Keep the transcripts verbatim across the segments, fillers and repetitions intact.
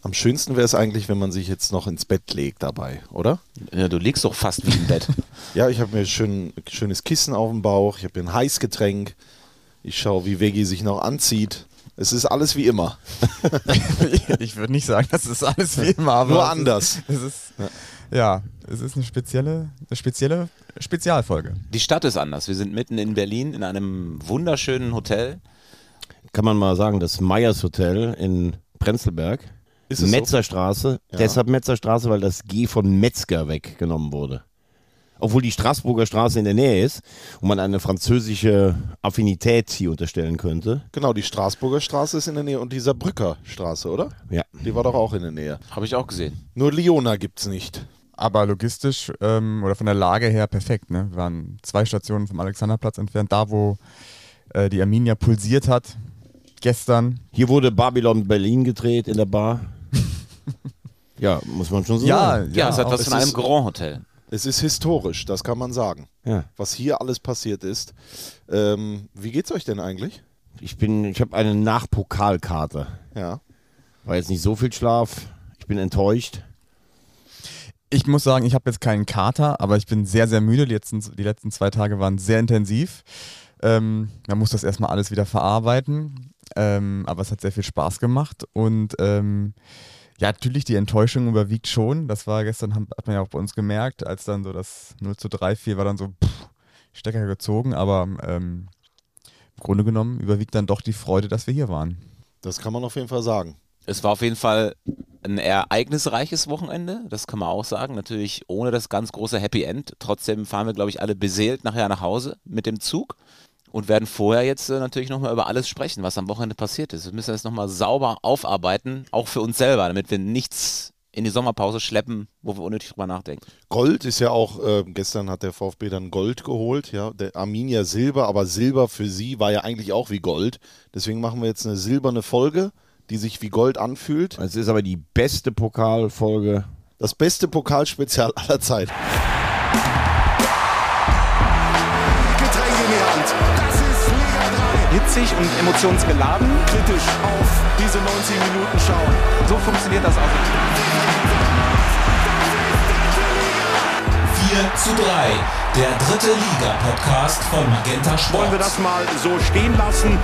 Am schönsten wäre es eigentlich, wenn man sich jetzt noch ins Bett legt dabei, oder? Ja, du liegst doch fast wie im Bett. Ja, ich habe mir ein schön, schönes Kissen auf dem Bauch, ich habe mir ein Heißgetränk, ich schaue, wie Veggie sich noch anzieht. Es ist alles wie immer. Ich würde nicht sagen, das ist alles wie immer, aber Nur es anders. Ist, es ist, ja. ja, es ist eine spezielle, eine spezielle Spezialfolge. Die Stadt ist anders. Wir sind mitten in Berlin in einem wunderschönen Hotel. Kann man mal sagen, das Meyers Hotel in Prenzlberg. Ist es Metzerstraße. Ja. Deshalb Metzerstraße, weil das G von Metzger weggenommen wurde. Obwohl die Straßburger Straße in der Nähe ist und man eine französische Affinität hier unterstellen könnte. Genau, die Straßburger Straße ist in der Nähe und die Saarbrücker Straße, oder? Ja. Die war doch auch in der Nähe. Habe ich auch gesehen. Nur Liona gibt's nicht. Aber logistisch ähm, oder von der Lage her perfekt. Ne? Wir waren zwei Stationen vom Alexanderplatz entfernt, da wo äh, die Arminia pulsiert hat. Gestern. Hier wurde Babylon Berlin gedreht in der Bar. Ja, muss man schon so Ja, sagen. Ja, es hat auch- was es von einem ist- Grand Hotel. Es ist historisch, das kann man sagen. Ja. Was hier alles passiert ist. Ähm, wie geht's euch denn eigentlich? Ich bin, ich habe eine Nachpokalkarte. Ja. War jetzt nicht so viel Schlaf. Ich bin enttäuscht. Ich muss sagen, ich habe jetzt keinen Kater, aber ich bin sehr, sehr müde. Die letzten, die letzten zwei Tage waren sehr intensiv. Ähm, man muss das erstmal alles wieder verarbeiten. Ähm, aber es hat sehr viel Spaß gemacht. Und ähm, ja, natürlich, die Enttäuschung überwiegt schon. Das war gestern, hat man ja auch bei uns gemerkt, als dann so das null zu drei fiel, war dann so pff, Stecker gezogen. Aber ähm, im Grunde genommen überwiegt dann doch die Freude, dass wir hier waren. Das kann man auf jeden Fall sagen. Es war auf jeden Fall ein ereignisreiches Wochenende, das kann man auch sagen. Natürlich ohne das ganz große Happy End. Trotzdem fahren wir, glaube ich, alle beseelt nachher nach Hause mit dem Zug und werden vorher jetzt äh, natürlich nochmal über alles sprechen, was am Wochenende passiert ist. Wir müssen das nochmal sauber aufarbeiten, auch für uns selber, damit wir nichts in die Sommerpause schleppen, wo wir unnötig drüber nachdenken. Gold ist ja auch, äh, gestern hat der VfB dann Gold geholt, ja, der Arminia Silber, aber Silber für sie war ja eigentlich auch wie Gold. Deswegen machen wir jetzt eine silberne Folge, die sich wie Gold anfühlt. Es ist aber die beste Pokalfolge. Das beste Pokalspezial aller Zeiten. Getränk in die Hand. Das ist Liga drei. Hitzig und emotionsgeladen. Kritisch auf diese neunzig Minuten schauen. So funktioniert das auch. vier zu drei, der dritte Liga-Podcast von Magenta Sport. Wollen wir das mal so stehen lassen?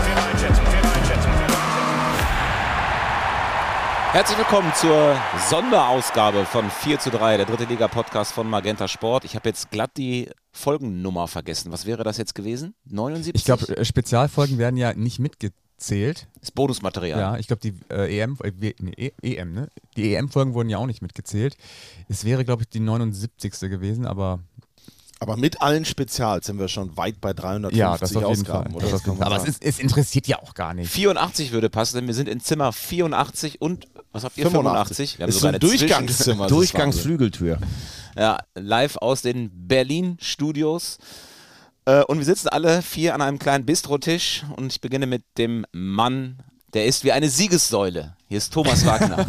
Herzlich willkommen zur Sonderausgabe von vier zu drei, der dritte Liga-Podcast von Magenta Sport. Ich habe jetzt glatt die Folgennummer vergessen. Was wäre das jetzt gewesen? neunundsiebzig? Ich glaube, äh, Spezialfolgen werden ja nicht mitgezählt. Das Bonusmaterial. Ja, ich glaube, die äh, E M, äh, w- nee, E- EM, ne? Die E M-Folgen wurden ja auch nicht mitgezählt. Es wäre, glaube ich, die neunundsiebzigste gewesen, aber Aber mit allen Spezials sind wir schon weit bei dreihundertfünfzig ja, das auf jeden Ausgaben, Fall. oder? Das auf jeden kann man Fall. Aber es, sagen. ist, es interessiert ja auch gar nicht. vierundachtzig würde passen, denn wir sind in Zimmer vierundachtzig und, was habt ihr, fünfundachtzig. fünfundachtzig? Wir haben Ist sogar so ein eine Zwischen- Durchgangszimmer. das ist Durchgangsflügeltür. Ja, live aus den Berlin-Studios. Äh, und wir sitzen alle vier an einem kleinen Bistrotisch und ich beginne mit dem Mann, der ist wie eine Siegessäule. Hier ist Thomas Wagner.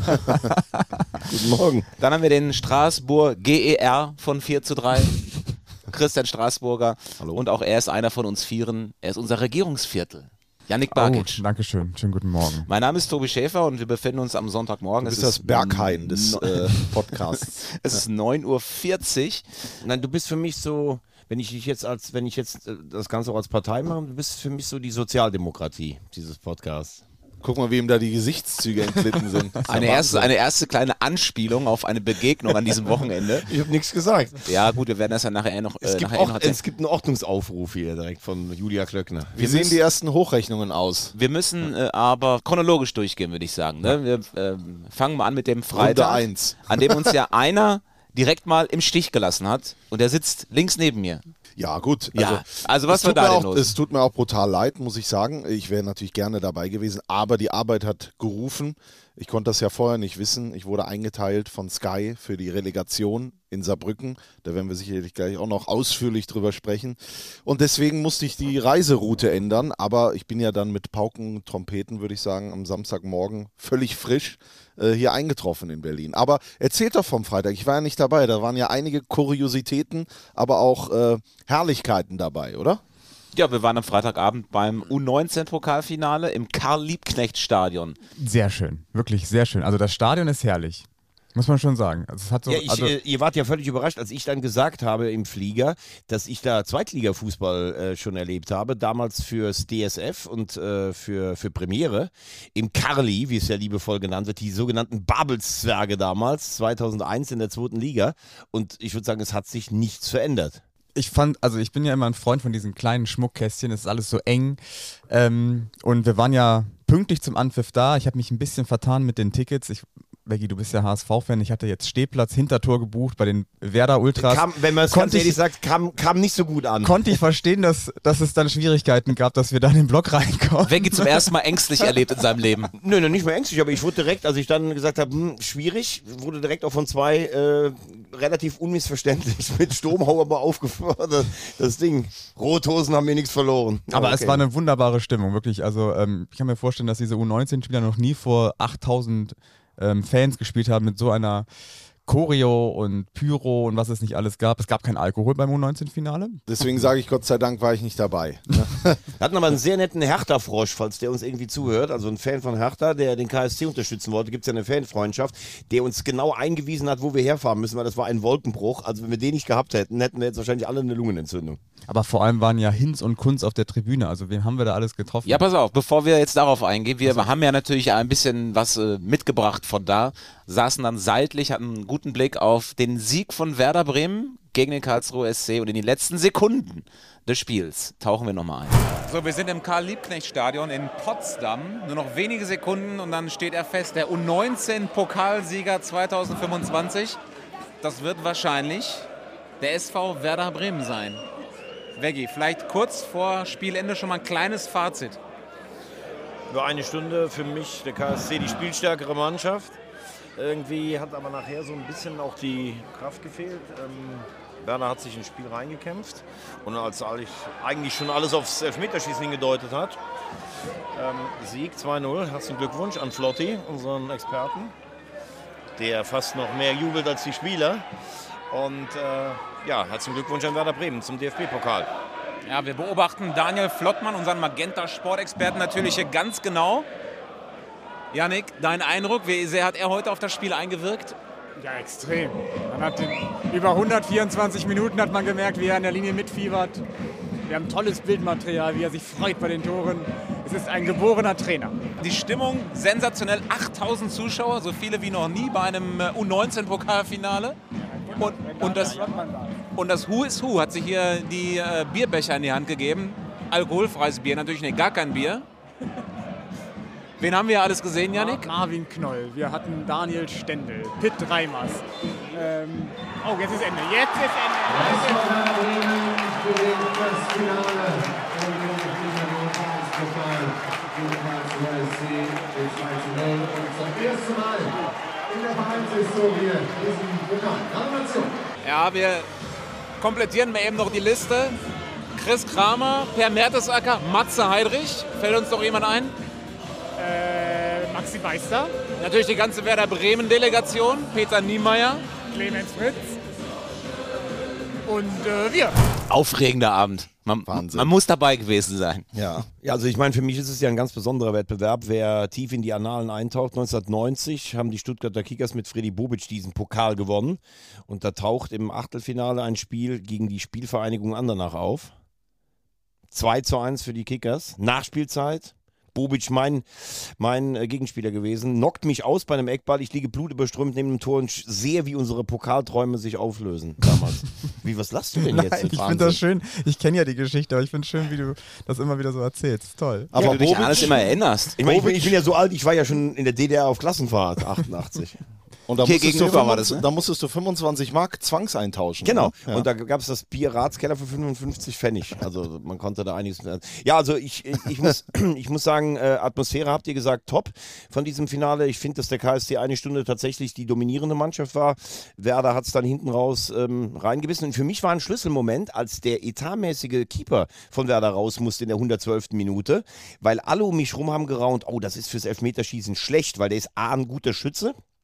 Guten Morgen. Dann haben wir den Straßburg G E R von vier zu drei. Christian Straßburger. Hallo. Und auch er ist einer von uns Vieren. Er ist unser Regierungsviertel. Yannick Oh, Barkic. Dankeschön. Schönen guten Morgen. Mein Name ist Tobi Schäfer und wir befinden uns am Sonntagmorgen. Du Es bist das ist Berghain des no- äh, Podcasts. Es ist neun Uhr vierzig. Nein, du bist für mich so, wenn ich dich jetzt als, wenn ich jetzt äh, das Ganze auch als Partei mache, du bist für mich so die Sozialdemokratie dieses Podcasts. Guck mal, wie ihm da die Gesichtszüge entglitten sind. Das ist ja Eine erste, Wahnsinn. eine erste kleine Anspielung auf eine Begegnung an diesem Wochenende. Ich habe nichts gesagt. Ja gut, wir werden das ja nachher noch, Es, äh, gibt nachher auch, noch erzählen. es gibt einen Ordnungsaufruf hier direkt von Julia Klöckner. Wie sehen die ersten Hochrechnungen aus? Wir müssen äh, aber chronologisch durchgehen, würde ich sagen. Ne? Wir ähm, fangen mal an mit dem Runde Freitag, eins. an dem uns ja einer direkt mal im Stich gelassen hat und der sitzt links neben mir. Ja, gut. Ja, also was es war tut mir da denn auch, los? Es tut mir auch brutal leid, muss ich sagen. Ich wäre natürlich gerne dabei gewesen, aber die Arbeit hat gerufen. Ich konnte das ja vorher nicht wissen. Ich wurde eingeteilt von Sky für die Relegation in Saarbrücken. Da werden wir sicherlich gleich auch noch ausführlich drüber sprechen. Und deswegen musste ich die Reiseroute ändern. Aber ich bin ja dann mit Pauken, Trompeten, würde ich sagen, am Samstagmorgen völlig frisch äh, hier eingetroffen in Berlin. Aber erzählt doch vom Freitag. Ich war ja nicht dabei. Da waren ja einige Kuriositäten, aber auch äh, Herrlichkeiten dabei, oder? Ja, wir waren am Freitagabend beim U neunzehn Pokalfinale im Karl-Liebknecht-Stadion. Sehr schön, wirklich sehr schön. Also das Stadion ist herrlich. Muss man schon sagen. Also es hat so, ja, ich, also äh, ihr wart ja völlig überrascht, als ich dann gesagt habe im Flieger, dass ich da Zweitliga-Fußball äh, schon erlebt habe, damals fürs D S F und äh, für, für Premiere, im Karli, wie es ja liebevoll genannt wird, die sogenannten Babelszwerge damals, zweitausendeins in der zweiten Liga. Und ich würde sagen, es hat sich nichts verändert. ich fand, also ich bin ja immer ein Freund von diesen kleinen Schmuckkästchen, es ist alles so eng. Ähm, und wir waren ja pünktlich zum Anpfiff da. Ich habe mich ein bisschen vertan mit den Tickets. Ich Veggie, du bist ja H S V-Fan. Ich hatte jetzt Stehplatz, Hintertor gebucht bei den Werder Ultras. Kam, wenn man es ganz ehrlich sagt, kam, kam nicht so gut an. Konnte ich verstehen, dass, dass es dann Schwierigkeiten gab, dass wir da in den Block reinkommen. Veggie zum ersten Mal ängstlich erlebt in seinem Leben. Nö, nö, nicht mehr ängstlich, aber ich wurde direkt, als ich dann gesagt habe, hm, schwierig, wurde direkt auch von zwei äh, relativ unmissverständlich mit Sturmhauer mal aufgefordert. Das Ding, Rothosen haben mir nichts verloren. Aber okay. es war eine wunderbare Stimmung, wirklich. Also ähm, ich kann mir vorstellen, dass diese U neunzehn-Spieler noch nie vor achttausend ähm, Fans gespielt haben mit so einer Choreo und Pyro und was es nicht alles gab. Es gab kein Alkohol beim U neunzehn-Finale. Deswegen sage ich, Gott sei Dank war ich nicht dabei. Wir hatten aber einen sehr netten Hertha-Frosch, falls der uns irgendwie zuhört, also ein Fan von Hertha, der den K S C unterstützen wollte, gibt es ja eine Fanfreundschaft, der uns genau eingewiesen hat, wo wir herfahren müssen, weil das war ein Wolkenbruch. Also wenn wir den nicht gehabt hätten, hätten wir jetzt wahrscheinlich alle eine Lungenentzündung. Aber vor allem waren ja Hinz und Kunz auf der Tribüne. Also wen haben wir da alles getroffen? Ja, pass auf, bevor wir jetzt darauf eingehen, wir also. haben ja natürlich ein bisschen was äh, mitgebracht von da, saßen dann seitlich, hatten einen guten Blick auf den Sieg von Werder Bremen gegen den Karlsruher S C und in den letzten Sekunden des Spiels tauchen wir nochmal ein. So, wir sind im Karl-Liebknecht-Stadion in Potsdam, nur noch wenige Sekunden und dann steht er fest, der U neunzehn-Pokalsieger zweitausendfünfundzwanzig, das wird wahrscheinlich der S V Werder Bremen sein. Veggie, vielleicht kurz vor Spielende schon mal ein kleines Fazit. Über eine Stunde für mich der K S C die spielstärkere Mannschaft. Irgendwie hat aber nachher so ein bisschen auch die Kraft gefehlt. Ähm, Werder hat sich ins Spiel reingekämpft und als eigentlich schon alles aufs Elfmeterschießen hingedeutet hat. Ähm, Sieg zwei null, herzlichen Glückwunsch an Flotti, unseren Experten, der fast noch mehr jubelt als die Spieler. Und äh, ja, herzlichen Glückwunsch an Werder Bremen zum D F B-Pokal. Ja, wir beobachten Daniel Flottmann, unseren Magenta-Sportexperten, natürlich hier ganz genau. Jannik, dein Eindruck, wie sehr hat er heute auf das Spiel eingewirkt? Ja, extrem. Man hat den, über hundertvierundzwanzig Minuten hat man gemerkt, wie er an der Linie mitfiebert. Wir haben tolles Bildmaterial, wie er sich freut bei den Toren. Es ist ein geborener Trainer. Die Stimmung sensationell, achttausend Zuschauer, so viele wie noch nie bei einem U neunzehn-Pokalfinale. Und, und, das, und das Who is Who hat sich hier die äh, Bierbecher in die Hand gegeben. Alkoholfreies Bier, natürlich nicht, gar kein Bier. Wen haben wir alles gesehen, Jannik? Marvin Knoll, wir hatten Daniel Stendel, Pitt Reimers. Ähm, oh, jetzt ist Ende, jetzt ist Ende. Jetzt ist Ende. Zum ersten Mal in der Vereinshistorie diesen Pokal. Gratulation. Ja, wir komplettieren mal eben noch die Liste. Chris Kramer, Per Mertesacker, Matze Heidrich. Fällt uns noch jemand ein? Äh, Maxi Meister. Natürlich die ganze Werder Bremen-Delegation. Peter Niemeyer. Clemens Fritz. Und äh, wir. Aufregender Abend. Man, man muss dabei gewesen sein. Ja. ja, also ich meine, für mich ist es ja ein ganz besonderer Wettbewerb. Wer tief in die Annalen eintaucht, neunzehnhundertneunzig haben die Stuttgarter Kickers mit Freddy Bobic diesen Pokal gewonnen. Und da taucht im Achtelfinale ein Spiel gegen die Spielvereinigung Andernach auf. zwei zu eins für die Kickers. Nachspielzeit. Bobic mein, mein äh, Gegenspieler gewesen, knockt mich aus bei einem Eckball, ich liege blutüberströmt neben dem Tor und sehe, wie unsere Pokalträume sich auflösen damals. Wie, was lachst du denn Nein, jetzt? Ich finde das schön, ich kenne ja die Geschichte, aber ich finde es schön, wie du das immer wieder so erzählst, toll. Aber ja, du dich an alles immer erinnerst. Ich, mein, ich, bin, ich bin ja so alt, ich war ja schon in der D D R auf Klassenfahrt, achtundachtzig. Und da Hier musstest, gegenüber du war das, ne? da musstest du fünfundzwanzig Mark zwangseintauschen. Genau. Ja. Und da gab es das Bier Ratskeller für fünfundfünfzig Pfennig. Also man konnte da einiges. Ja, also ich, ich, ich, muss, ich muss sagen, äh, Atmosphäre habt ihr gesagt, top von diesem Finale. Ich finde, dass der K S C eine Stunde tatsächlich die dominierende Mannschaft war. Werder hat es dann hinten raus ähm, reingebissen. Und für mich war ein Schlüsselmoment, als der etatmäßige Keeper von Werder raus musste in der hundertzwölften Minute, weil alle um mich rum haben geraunt, oh, das ist fürs Elfmeterschießen schlecht, weil der ist A, ein guter Schütze.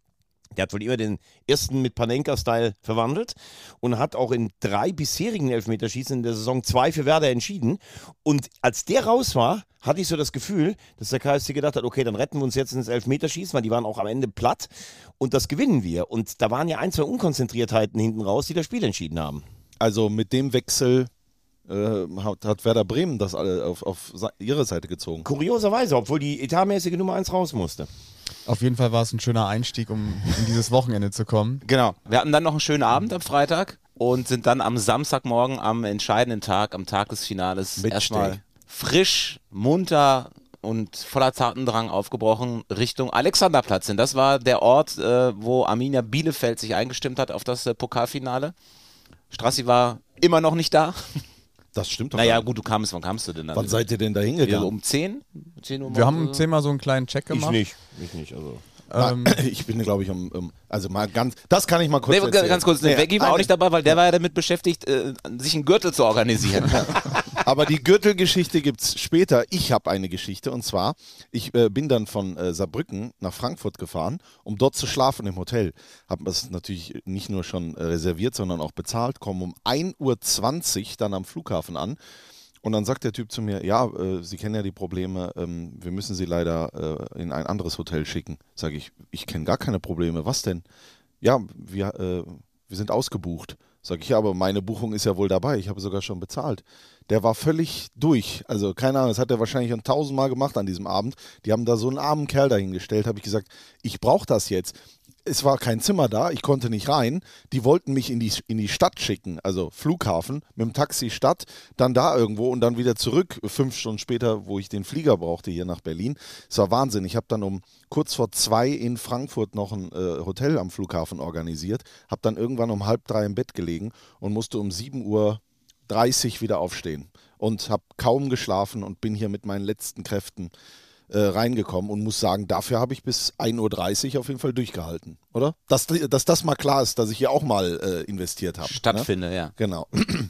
Der hat wohl immer den ersten mit Panenka-Style verwandelt und hat auch in drei bisherigen Elfmeterschießen in der Saison zwei für Werder entschieden. Und als der raus war, hatte ich so das Gefühl, dass der K S C gedacht hat, okay, dann retten wir uns jetzt ins Elfmeterschießen, weil die waren auch am Ende platt und das gewinnen wir. Und da waren ja ein, zwei Unkonzentriertheiten hinten raus, die das Spiel entschieden haben. Also mit dem Wechsel äh, hat, hat Werder Bremen das alle auf, auf ihre Seite gezogen. Kurioserweise, obwohl die etatmäßige Nummer eins raus musste. Auf jeden Fall war es ein schöner Einstieg, um in dieses Wochenende zu kommen. Genau. Wir hatten dann noch einen schönen Abend am Freitag und sind dann am Samstagmorgen, am entscheidenden Tag, am Tag des Finales, erstmal frisch, munter und voller Tatendrang aufgebrochen Richtung Alexanderplatz. Denn das war der Ort, äh, wo Arminia Bielefeld sich eingestimmt hat auf das äh, Pokalfinale. Strassi war immer noch nicht da. Das stimmt doch. Naja, gut, du kamst, wann kamst du denn dann? Wann seid ihr denn da hingegangen? Ja, um zehn? zehn Uhr Wir haben um zehn mal so einen kleinen Check gemacht. Ich nicht, ich nicht, also... Ähm, ich bin, glaube ich, um, um, also mal ganz, das kann ich mal kurz nee, erzählen. Ganz kurz, nee, Veggie war eine, auch nicht dabei, weil der war ja damit beschäftigt, äh, sich einen Gürtel zu organisieren. Aber die Gürtelgeschichte gibt es später. Ich habe eine Geschichte und zwar, ich äh, bin dann von äh, Saarbrücken nach Frankfurt gefahren, um dort zu schlafen im Hotel. Habe das natürlich nicht nur schon äh, reserviert, sondern auch bezahlt, komme um ein Uhr zwanzig dann am Flughafen an. Und dann sagt der Typ zu mir, ja, äh, Sie kennen ja die Probleme, ähm, wir müssen Sie leider äh, in ein anderes Hotel schicken. Sage ich, ich kenne gar keine Probleme, was denn? Ja, wir, äh, wir sind ausgebucht. Sage ich, ja, aber meine Buchung ist ja wohl dabei, ich habe sogar schon bezahlt. Der war völlig durch, also keine Ahnung, das hat er wahrscheinlich schon tausendmal gemacht an diesem Abend. Die haben da so einen armen Kerl dahingestellt, habe ich gesagt, ich brauche das jetzt. Es war kein Zimmer da, ich konnte nicht rein. Die wollten mich in die, in die Stadt schicken, also Flughafen, mit dem Taxi Stadt, dann da irgendwo und dann wieder zurück, fünf Stunden später, wo ich den Flieger brauchte hier nach Berlin. Es war Wahnsinn. Ich habe dann um kurz vor zwei in Frankfurt noch ein äh, Hotel am Flughafen organisiert, habe dann irgendwann um halb drei im Bett gelegen und musste um sieben Uhr dreißig wieder aufstehen und habe kaum geschlafen und bin hier mit meinen letzten Kräften Äh, reingekommen und muss sagen, dafür habe ich bis ein Uhr dreißig auf jeden Fall durchgehalten, oder? Dass, dass das mal klar ist, dass ich hier auch mal äh, investiert habe. Stattfinde, ne? ja. Genau.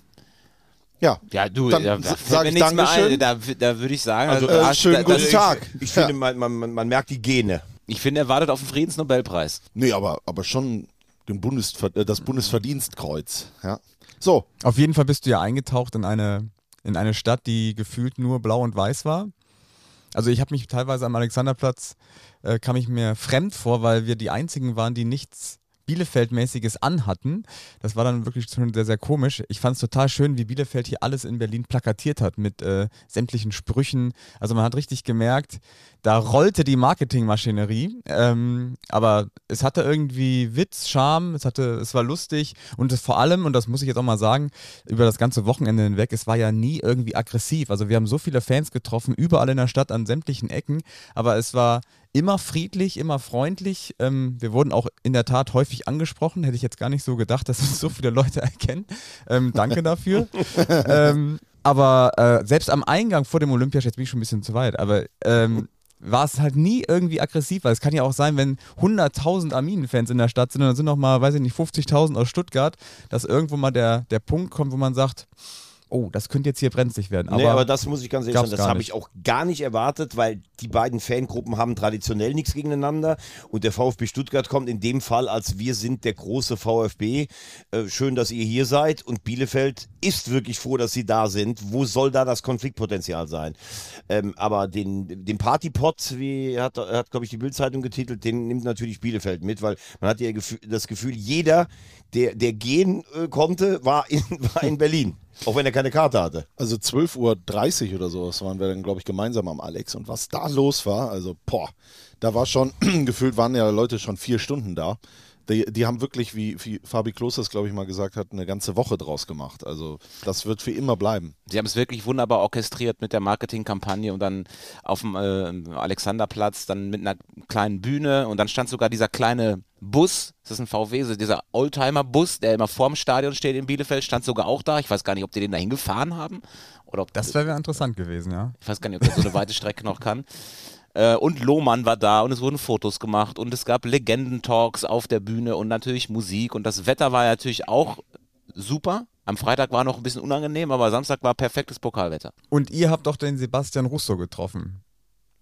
Ja, ja, du, dann da, da sage ich Dankeschön. Da, da würde ich sagen, also, also, äh, schönen da, guten ich, Tag. Ich finde, man, man, man merkt die Gene. Ich finde, er wartet auf den Friedensnobelpreis. Nee, aber, aber schon den Bundesver äh, das Bundesverdienstkreuz. Ja. So. Auf jeden Fall bist du ja eingetaucht in eine, in eine Stadt, die gefühlt nur blau und weiß war. Also ich habe mich teilweise am Alexanderplatz, äh, kam ich mir fremd vor, weil wir die einzigen waren, die nichts Bielefeld-mäßiges anhatten. Das war dann wirklich schon sehr, sehr komisch. Ich fand es total schön, wie Bielefeld hier alles in Berlin plakatiert hat mit äh, sämtlichen Sprüchen. Also man hat richtig gemerkt, da rollte die Marketingmaschinerie. Ähm, aber es hatte irgendwie Witz, Charme, es, hatte, es war lustig und es vor allem, und das muss ich jetzt auch mal sagen, über das ganze Wochenende hinweg, es war ja nie irgendwie aggressiv. Also wir haben so viele Fans getroffen, überall in der Stadt, an sämtlichen Ecken, aber es war immer friedlich, immer freundlich. Ähm, wir wurden auch in der Tat häufig angesprochen. Hätte ich jetzt gar nicht so gedacht, dass uns so viele Leute erkennen. Ähm, danke dafür. ähm, aber äh, selbst am Eingang vor dem Olympiastadion, jetzt bin ich schon ein bisschen zu weit, aber ähm, war es halt nie irgendwie aggressiv, weil es kann ja auch sein, wenn hunderttausend Arminen-Fans in der Stadt sind und dann sind noch mal, weiß ich nicht, fünfzigtausend aus Stuttgart, dass irgendwo mal der, der Punkt kommt, wo man sagt, oh, das könnte jetzt hier brenzlig werden. Aber, nee, aber das muss ich ganz ehrlich sagen, das habe ich auch gar nicht erwartet, weil die beiden Fangruppen haben traditionell nichts gegeneinander und der VfB Stuttgart kommt in dem Fall als wir sind der große VfB. Äh, schön, dass ihr hier seid und Bielefeld ist wirklich froh, dass sie da sind. Wo soll da das Konfliktpotenzial sein? Ähm, aber den, den Partypot, wie hat, hat glaube ich, die Bild-Zeitung getitelt, den nimmt natürlich Bielefeld mit, weil man hat ja das Gefühl, jeder, der, der gehen äh, konnte, war in, war in Berlin. Auch wenn er keine Karte hatte. Also zwölf Uhr dreißig oder so, das waren wir dann, glaube ich, gemeinsam am Alex. Und was da los war, also, boah, da war schon, gefühlt waren ja Leute schon vier Stunden da. Die, die haben wirklich, wie, wie Fabi Klosters, glaube ich, mal gesagt hat, eine ganze Woche draus gemacht. Also das wird für immer bleiben. Sie haben es wirklich wunderbar orchestriert mit der Marketingkampagne und dann auf dem äh, Alexanderplatz, dann mit einer kleinen Bühne und dann stand sogar dieser kleine Bus, das ist ein V W, so dieser Oldtimer-Bus, der immer vorm Stadion steht in Bielefeld, stand sogar auch da. Ich weiß gar nicht, ob die den dahin gefahren haben. Oder ob das wäre interessant gewesen, ja. Ich weiß gar nicht, ob der so eine weite Strecke noch kann. Äh, und Lohmann war da und es wurden Fotos gemacht und es gab Legendentalks auf der Bühne und natürlich Musik und das Wetter war ja natürlich auch super. Am Freitag war noch ein bisschen unangenehm, aber Samstag war perfektes Pokalwetter. Und ihr habt doch den Sebastian Russo getroffen.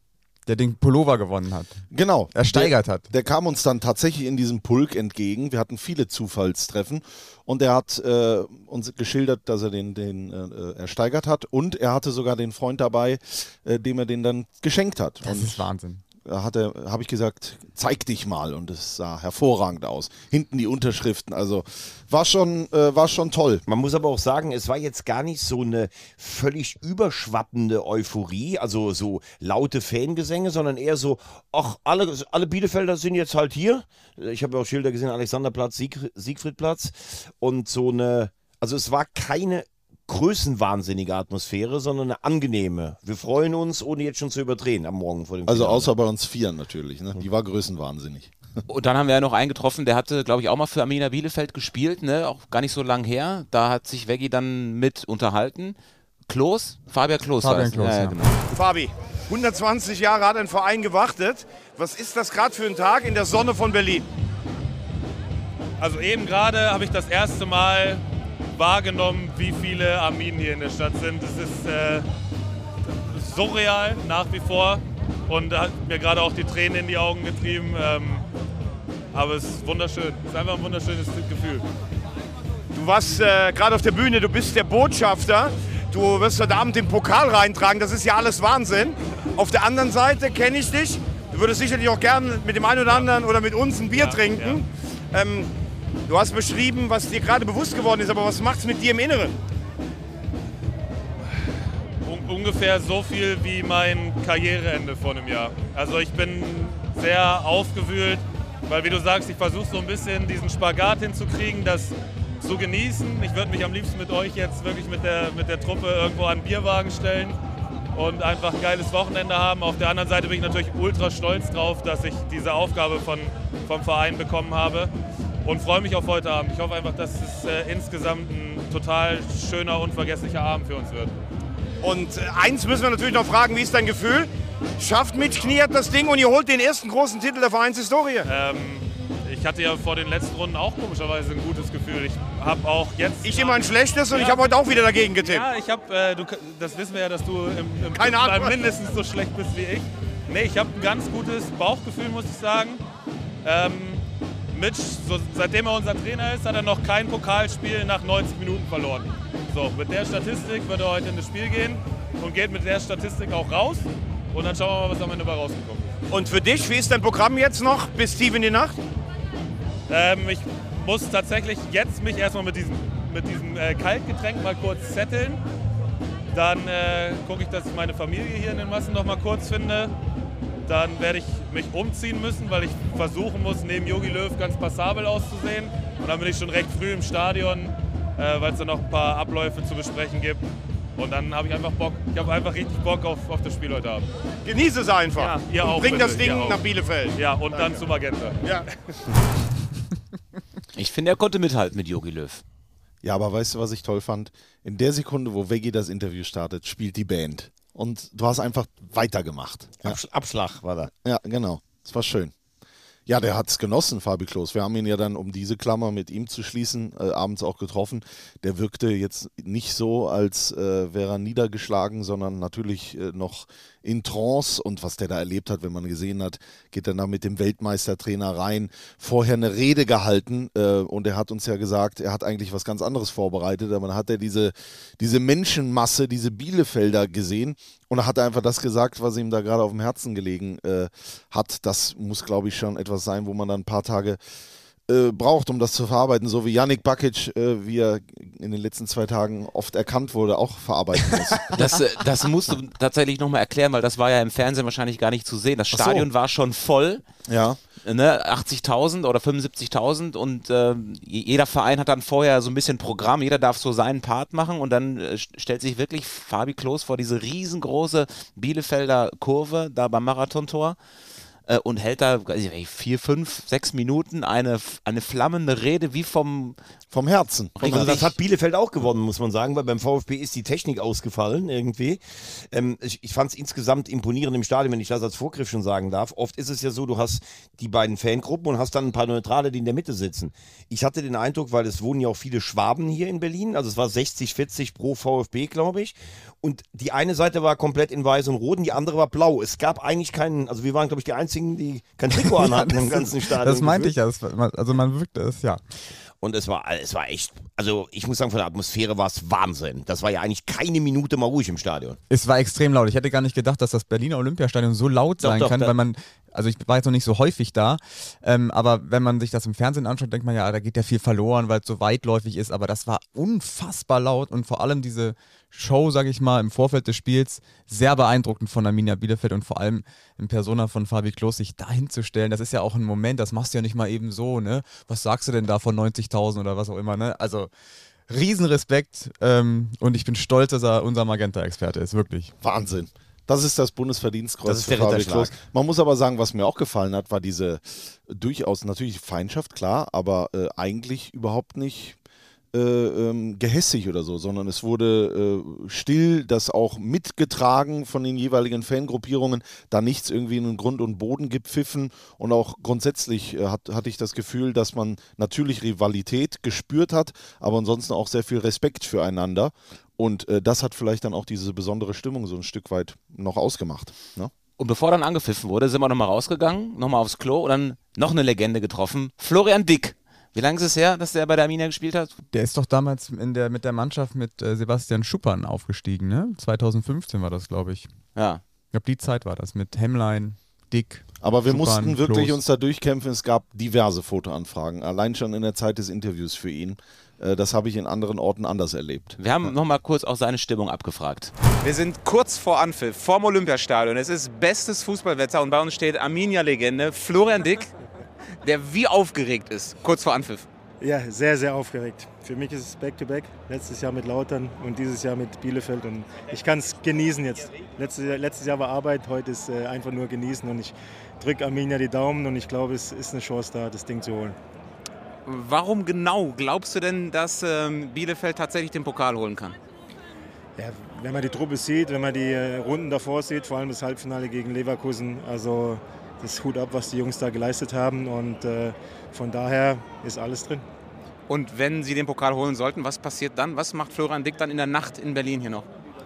der den Pullover gewonnen hat. Genau. Ersteigert der, hat. Der kam uns dann tatsächlich in diesem Pulk entgegen. Wir hatten viele Zufallstreffen und er hat äh, uns geschildert, dass er den, den äh, ersteigert hat und er hatte sogar den Freund dabei, äh, dem er den dann geschenkt hat. Das und ist Wahnsinn. Da habe ich gesagt, zeig dich mal und es sah hervorragend aus. Hinten die Unterschriften, also war schon, äh, war schon toll. Man muss aber auch sagen, es war jetzt gar nicht so eine völlig überschwappende Euphorie, also so laute Fangesänge, sondern eher so, ach, alle, alle Bielefelder sind jetzt halt hier. Ich habe ja auch Schilder gesehen, Alexanderplatz, Sieg, Siegfriedplatz und so eine, also es war keine größenwahnsinnige Atmosphäre, sondern eine angenehme. Wir freuen uns, ohne jetzt schon zu überdrehen am Morgen vor dem Also Finale. außer bei uns Vieren natürlich, ne? Die war größenwahnsinnig. Und dann haben wir ja noch einen getroffen, der hatte, glaube ich, auch mal für Arminia Bielefeld gespielt, ne? Auch gar nicht so lang her. Da hat sich Veggi dann mit unterhalten. Klos? Fabian Klos. Fabian Klos, ja, ja. ja. Genau. Fabi, hundertzwanzig Jahre hat ein Verein gewartet. Was ist das gerade für ein Tag in der Sonne von Berlin? Also eben gerade habe ich das erste Mal wahrgenommen, wie viele Arminen hier in der Stadt sind. Es ist äh, surreal nach wie vor und hat mir gerade auch die Tränen in die Augen getrieben. Ähm, aber es ist wunderschön. Es ist einfach ein wunderschönes Gefühl. Du warst äh, gerade auf der Bühne, du bist der Botschafter. Du wirst heute Abend den Pokal reintragen, das ist ja alles Wahnsinn. Auf der anderen Seite kenne ich dich. Du würdest sicherlich auch gerne mit dem einen oder anderen oder mit uns ein Bier Ja, trinken. Ja. Ähm, du hast beschrieben, was dir gerade bewusst geworden ist, aber was macht es mit dir im Inneren? Un- ungefähr so viel wie mein Karriereende vor einem Jahr. Also ich bin sehr aufgewühlt, weil wie du sagst, ich versuche so ein bisschen diesen Spagat hinzukriegen, das zu genießen. Ich würde mich am liebsten mit euch jetzt wirklich mit der, mit der Truppe irgendwo an den Bierwagen stellen und einfach ein geiles Wochenende haben. Auf der anderen Seite bin ich natürlich ultra stolz drauf, dass ich diese Aufgabe von, vom Verein bekommen habe und freue mich auf heute Abend. Ich hoffe einfach, dass es äh, insgesamt ein total schöner, unvergesslicher Abend für uns wird. Und äh, eins müssen wir natürlich noch fragen, wie ist dein Gefühl? Schafft Mitch Kniat das Ding und ihr holt den ersten großen Titel der Vereinshistorie? Ähm, ich hatte ja vor den letzten Runden auch komischerweise ein gutes Gefühl. Ich habe auch jetzt... Ich immer ein schlechtes und Ja. ich habe heute auch wieder dagegen getippt. Ja, ich habe, äh, du, das wissen wir ja, dass du im, im Keine Ahnung. Fußball mindestens so schlecht bist wie ich. Nee, ich habe ein ganz gutes Bauchgefühl, muss ich sagen. Ähm, Mitch, so, seitdem er unser Trainer ist, hat er noch kein Pokalspiel nach neunzig Minuten verloren. So, mit der Statistik wird er heute in das Spiel gehen und geht mit der Statistik auch raus. Und dann schauen wir mal, was am Ende dabei rausgekommen ist. Und für dich, wie ist dein Programm jetzt noch bis tief in die Nacht? Ähm, ich muss tatsächlich jetzt mich erstmal mit diesem, mit diesem äh, Kaltgetränk mal kurz zetteln. Dann äh, gucke ich, dass ich meine Familie hier in den Massen noch mal kurz finde. Dann werde ich mich umziehen müssen, weil ich versuchen muss, neben Jogi Löw ganz passabel auszusehen. Und dann bin ich schon recht früh im Stadion, äh, weil es dann noch ein paar Abläufe zu besprechen gibt. Und dann habe ich einfach Bock, ich habe einfach richtig Bock auf, auf das Spiel heute Abend. Genieße es einfach. Ja, ihr und auch bring bitte, das Ding ihr auch. nach Bielefeld. Ja, und dann zu Magenta. Ja. Ich finde, er konnte mithalten mit Jogi Löw. Ja, aber weißt du, was ich toll fand? In der Sekunde, wo Veggi das Interview startet, spielt die Band. Und du hast einfach weitergemacht. Ja, Absch- Abschlag war da. ja genau. Es war schön. Ja, der hat es genossen, Fabi Klos. Wir haben ihn ja dann, um diese Klammer mit ihm zu schließen, äh, abends auch getroffen. Der wirkte jetzt nicht so, als äh, wäre er niedergeschlagen, sondern natürlich äh, noch in Trance. Und was der da erlebt hat, wenn man gesehen hat, geht er da mit dem Weltmeistertrainer rein. Vorher eine Rede gehalten äh, und er hat uns ja gesagt, er hat eigentlich was ganz anderes vorbereitet. Aber dann hat er diese, diese Menschenmasse, diese Bielefelder gesehen. Und da hat er einfach das gesagt, was ihm da gerade auf dem Herzen gelegen äh, hat. Das muss, glaube ich, schon etwas sein, wo man dann ein paar Tage äh, braucht, um das zu verarbeiten. So wie Yannick Bakic, äh, wie er in den letzten zwei Tagen oft erkannt wurde, auch verarbeiten muss. Das, äh, das musst du tatsächlich nochmal erklären, weil das war ja im Fernsehen wahrscheinlich gar nicht zu sehen. Das Ach so. Stadion war schon voll. Ja. Ne, achtzigtausend oder fünfundsiebzigtausend und äh, jeder Verein hat dann vorher so ein bisschen Programm, jeder darf so seinen Part machen und dann äh, stellt sich wirklich Fabi Klos vor diese riesengroße Bielefelder Kurve da beim Marathontor äh, und hält da weiß ich nicht, vier, fünf, sechs Minuten eine, eine flammende Rede wie vom, vom Herzen. Also das hat Bielefeld auch gewonnen, muss man sagen, weil beim VfB ist die Technik ausgefallen irgendwie. Ähm, ich ich fand es insgesamt imponierend im Stadion, wenn ich das als Vorgriff schon sagen darf. Oft ist es ja so, du hast die beiden Fangruppen und hast dann ein paar Neutrale, die in der Mitte sitzen. Ich hatte den Eindruck, weil es wohnen ja auch viele Schwaben hier in Berlin, also es war sechzig vierzig pro VfB, glaube ich. Und die eine Seite war komplett in weiß und rot und die andere war blau. Es gab eigentlich keinen, also wir waren, glaube ich, die einzigen, die kein Trikot anhatten ja, im ganzen Stadion. Das meinte ich ja, das war, also man wirkte es, ja. Und es war, es war echt, also ich muss sagen, von der Atmosphäre war es Wahnsinn. Das war ja eigentlich keine Minute mal ruhig im Stadion. Es war extrem laut. Ich hätte gar nicht gedacht, dass das Berliner Olympiastadion so laut sein doch, doch, kann, weil man, also ich war jetzt noch nicht so häufig da, ähm, aber wenn man sich das im Fernsehen anschaut, denkt man ja, da geht ja viel verloren, weil es so weitläufig ist, aber das war unfassbar laut und vor allem diese Show, sag ich mal, im Vorfeld des Spiels sehr beeindruckend von Arminia Bielefeld und vor allem in Persona von Fabi Klos, sich dahin zu stellen, das ist ja auch ein Moment, das machst du ja nicht mal eben so, ne? Was sagst du denn da von neunzigtausend oder was auch immer, ne? Also Riesenrespekt ähm, und ich bin stolz, dass er unser Magenta-Experte ist, wirklich. Wahnsinn. Das ist das Bundesverdienstkreuz das ist für der Fabi Klos. Man muss aber sagen, was mir auch gefallen hat, war diese durchaus natürlich Feindschaft, klar, aber äh, eigentlich überhaupt nicht Äh, ähm, gehässig oder so, sondern es wurde äh, still, das auch mitgetragen von den jeweiligen Fangruppierungen, da nichts irgendwie in den Grund und Boden gepfiffen und auch grundsätzlich äh, hat, hatte ich das Gefühl, dass man natürlich Rivalität gespürt hat, aber ansonsten auch sehr viel Respekt füreinander und äh, das hat vielleicht dann auch diese besondere Stimmung so ein Stück weit noch ausgemacht. Ne? Und bevor dann angepfiffen wurde, sind wir nochmal rausgegangen, nochmal aufs Klo und dann noch eine Legende getroffen, Florian Dick. Wie lange ist es her, dass der bei der Arminia gespielt hat? Der ist doch damals in der, mit der Mannschaft mit äh, Sebastian Schuppern aufgestiegen, ne? zweitausendfünfzehn war das, glaube ich. Ja. Ich glaube, die Zeit war das mit Hemmlein, Dick. Aber wir Schuppern, mussten wirklich Klos. uns da durchkämpfen. Es gab diverse Fotoanfragen, allein schon in der Zeit des Interviews für ihn. Äh, das habe ich in anderen Orten anders erlebt. Wir haben ja. nochmal kurz auch seine Stimmung abgefragt. Wir sind kurz vor Anpfiff, vorm Olympiastadion. Es ist bestes Fußballwetter und bei uns steht Arminia-Legende Florian Dick, der wie aufgeregt ist, kurz vor Anpfiff. Ja, sehr, sehr aufgeregt. Für mich ist es Back-to-Back. Letztes Jahr mit Lautern und dieses Jahr mit Bielefeld. Und ich kann es genießen jetzt. Letztes Jahr, letztes Jahr war Arbeit, heute ist äh, einfach nur genießen. Und ich drücke Arminia die Daumen und ich glaube, es ist eine Chance da, das Ding zu holen. Warum genau glaubst du denn, dass ähm, Bielefeld tatsächlich den Pokal holen kann? Ja, wenn man die Truppe sieht, wenn man die äh, Runden davor sieht, vor allem das Halbfinale gegen Leverkusen, also das Hut ab, was die Jungs da geleistet haben und äh, von daher ist alles drin. Und wenn sie den Pokal holen sollten, was passiert dann? Was macht Florian Dick dann in der Nacht in Berlin hier noch?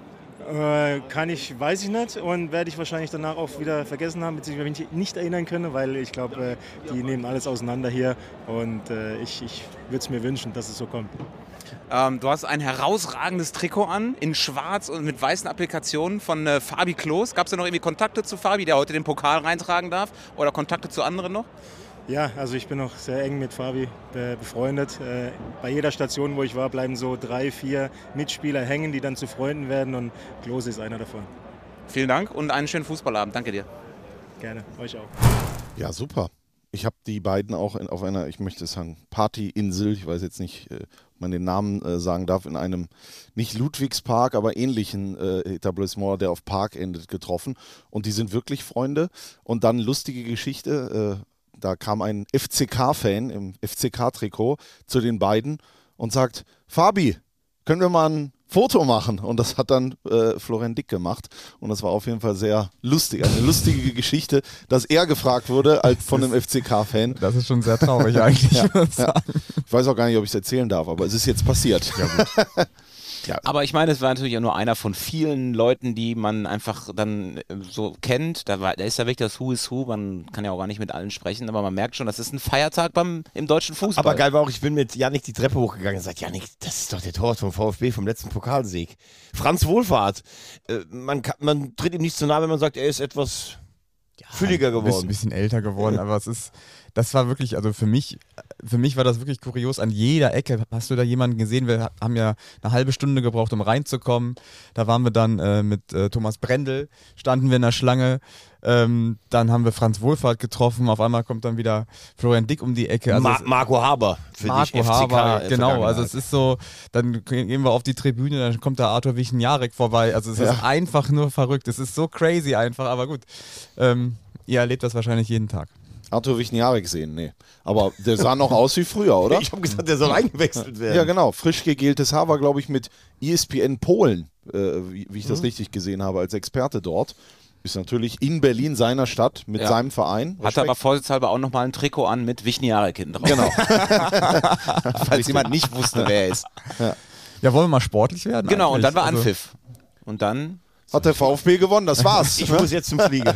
Äh, kann ich, weiß ich nicht und werde ich wahrscheinlich danach auch wieder vergessen haben, beziehungsweise mich nicht erinnern können, weil ich glaube, äh, die nehmen alles auseinander hier und äh, ich, ich würde es mir wünschen, dass es so kommt. Ähm, du hast ein herausragendes Trikot an, in schwarz und mit weißen Applikationen von äh, Fabi Klos. Gab es da noch irgendwie Kontakte zu Fabi, der heute den Pokal reintragen darf? Oder Kontakte zu anderen noch? Ja, also ich bin noch sehr eng mit Fabi äh, befreundet. Äh, bei jeder Station, wo ich war, bleiben so drei, vier Mitspieler hängen, die dann zu Freunden werden und Klose ist einer davon. Vielen Dank und einen schönen Fußballabend. Danke dir. Gerne, euch auch. Ja, super. Ich habe die beiden auch in, auf einer, ich möchte sagen, Partyinsel, ich weiß jetzt nicht, äh, ob man den Namen äh, sagen darf, in einem, nicht Ludwigspark, aber ähnlichen äh, Etablissement, der auf Park endet, getroffen. Und die sind wirklich Freunde. Und dann lustige Geschichte, äh, da kam ein F C K-Fan im F C K-Trikot zu den beiden und sagt, Fabi, können wir mal ein Foto machen? Und das hat dann äh, Florian Dick gemacht. Und das war auf jeden Fall sehr lustig. Eine lustige Geschichte, dass er gefragt wurde als von einem F C K-Fan. Das ist schon sehr traurig eigentlich. ja, ja. Ich weiß auch gar nicht, ob ich es erzählen darf, aber es ist jetzt passiert. Ja, gut. Ja. Aber ich meine, es war natürlich auch nur einer von vielen Leuten, die man einfach dann so kennt. Da, war, da ist ja wirklich das Who is Who, man kann ja auch gar nicht mit allen sprechen, aber man merkt schon, das ist ein Feiertag beim, im deutschen Fußball. Aber geil war auch, ich bin mit Jannik die Treppe hochgegangen und sagt, Jannik, das ist doch der Torwart vom VfB vom letzten Pokalsieg. Franz Wohlfahrt. Äh, man, kann, man tritt ihm nicht zu nahe, wenn man sagt, er ist etwas ja, fülliger geworden. Ein bisschen älter geworden, aber es ist... Das war wirklich, also für mich, für mich war das wirklich kurios. An jeder Ecke hast du da jemanden gesehen. Wir haben ja eine halbe Stunde gebraucht, um reinzukommen. Da waren wir dann äh, mit äh, Thomas Brendel, standen wir in der Schlange. Ähm, dann haben wir Franz Wohlfahrt getroffen. Auf einmal kommt dann wieder Florian Dick um die Ecke. Also Ma- Marco Haber für Marco dich, Haber, F C K, genau. Also es ist so, dann gehen wir auf die Tribüne, dann kommt da Arthur Wichniarek vorbei. Also es Ja. ist einfach nur verrückt. Es ist so crazy einfach, aber gut. Ähm, ihr erlebt das wahrscheinlich jeden Tag. Arthur Wichniarek sehen, nee. Aber der sah noch aus wie früher, oder? Ich habe gesagt, der soll eingewechselt werden. Ja, genau. Frisch gegeltes Haar war, glaube ich, mit E S P N Polen, äh, wie, wie ich das mhm. richtig gesehen habe, als Experte dort. Ist natürlich in Berlin, seiner Stadt, mit ja. seinem Verein. Respekt. Hat aber vorsichtshalber auch nochmal ein Trikot an mit Wichniarek hinten drauf. Genau. Falls jemand nicht wusste, wer er ist. Ja. ja, wollen wir mal sportlich werden? Genau, eigentlich? Und dann war also Anpfiff. Und dann hat der VfB gewonnen, das war's. Ich muss jetzt zum Flieger.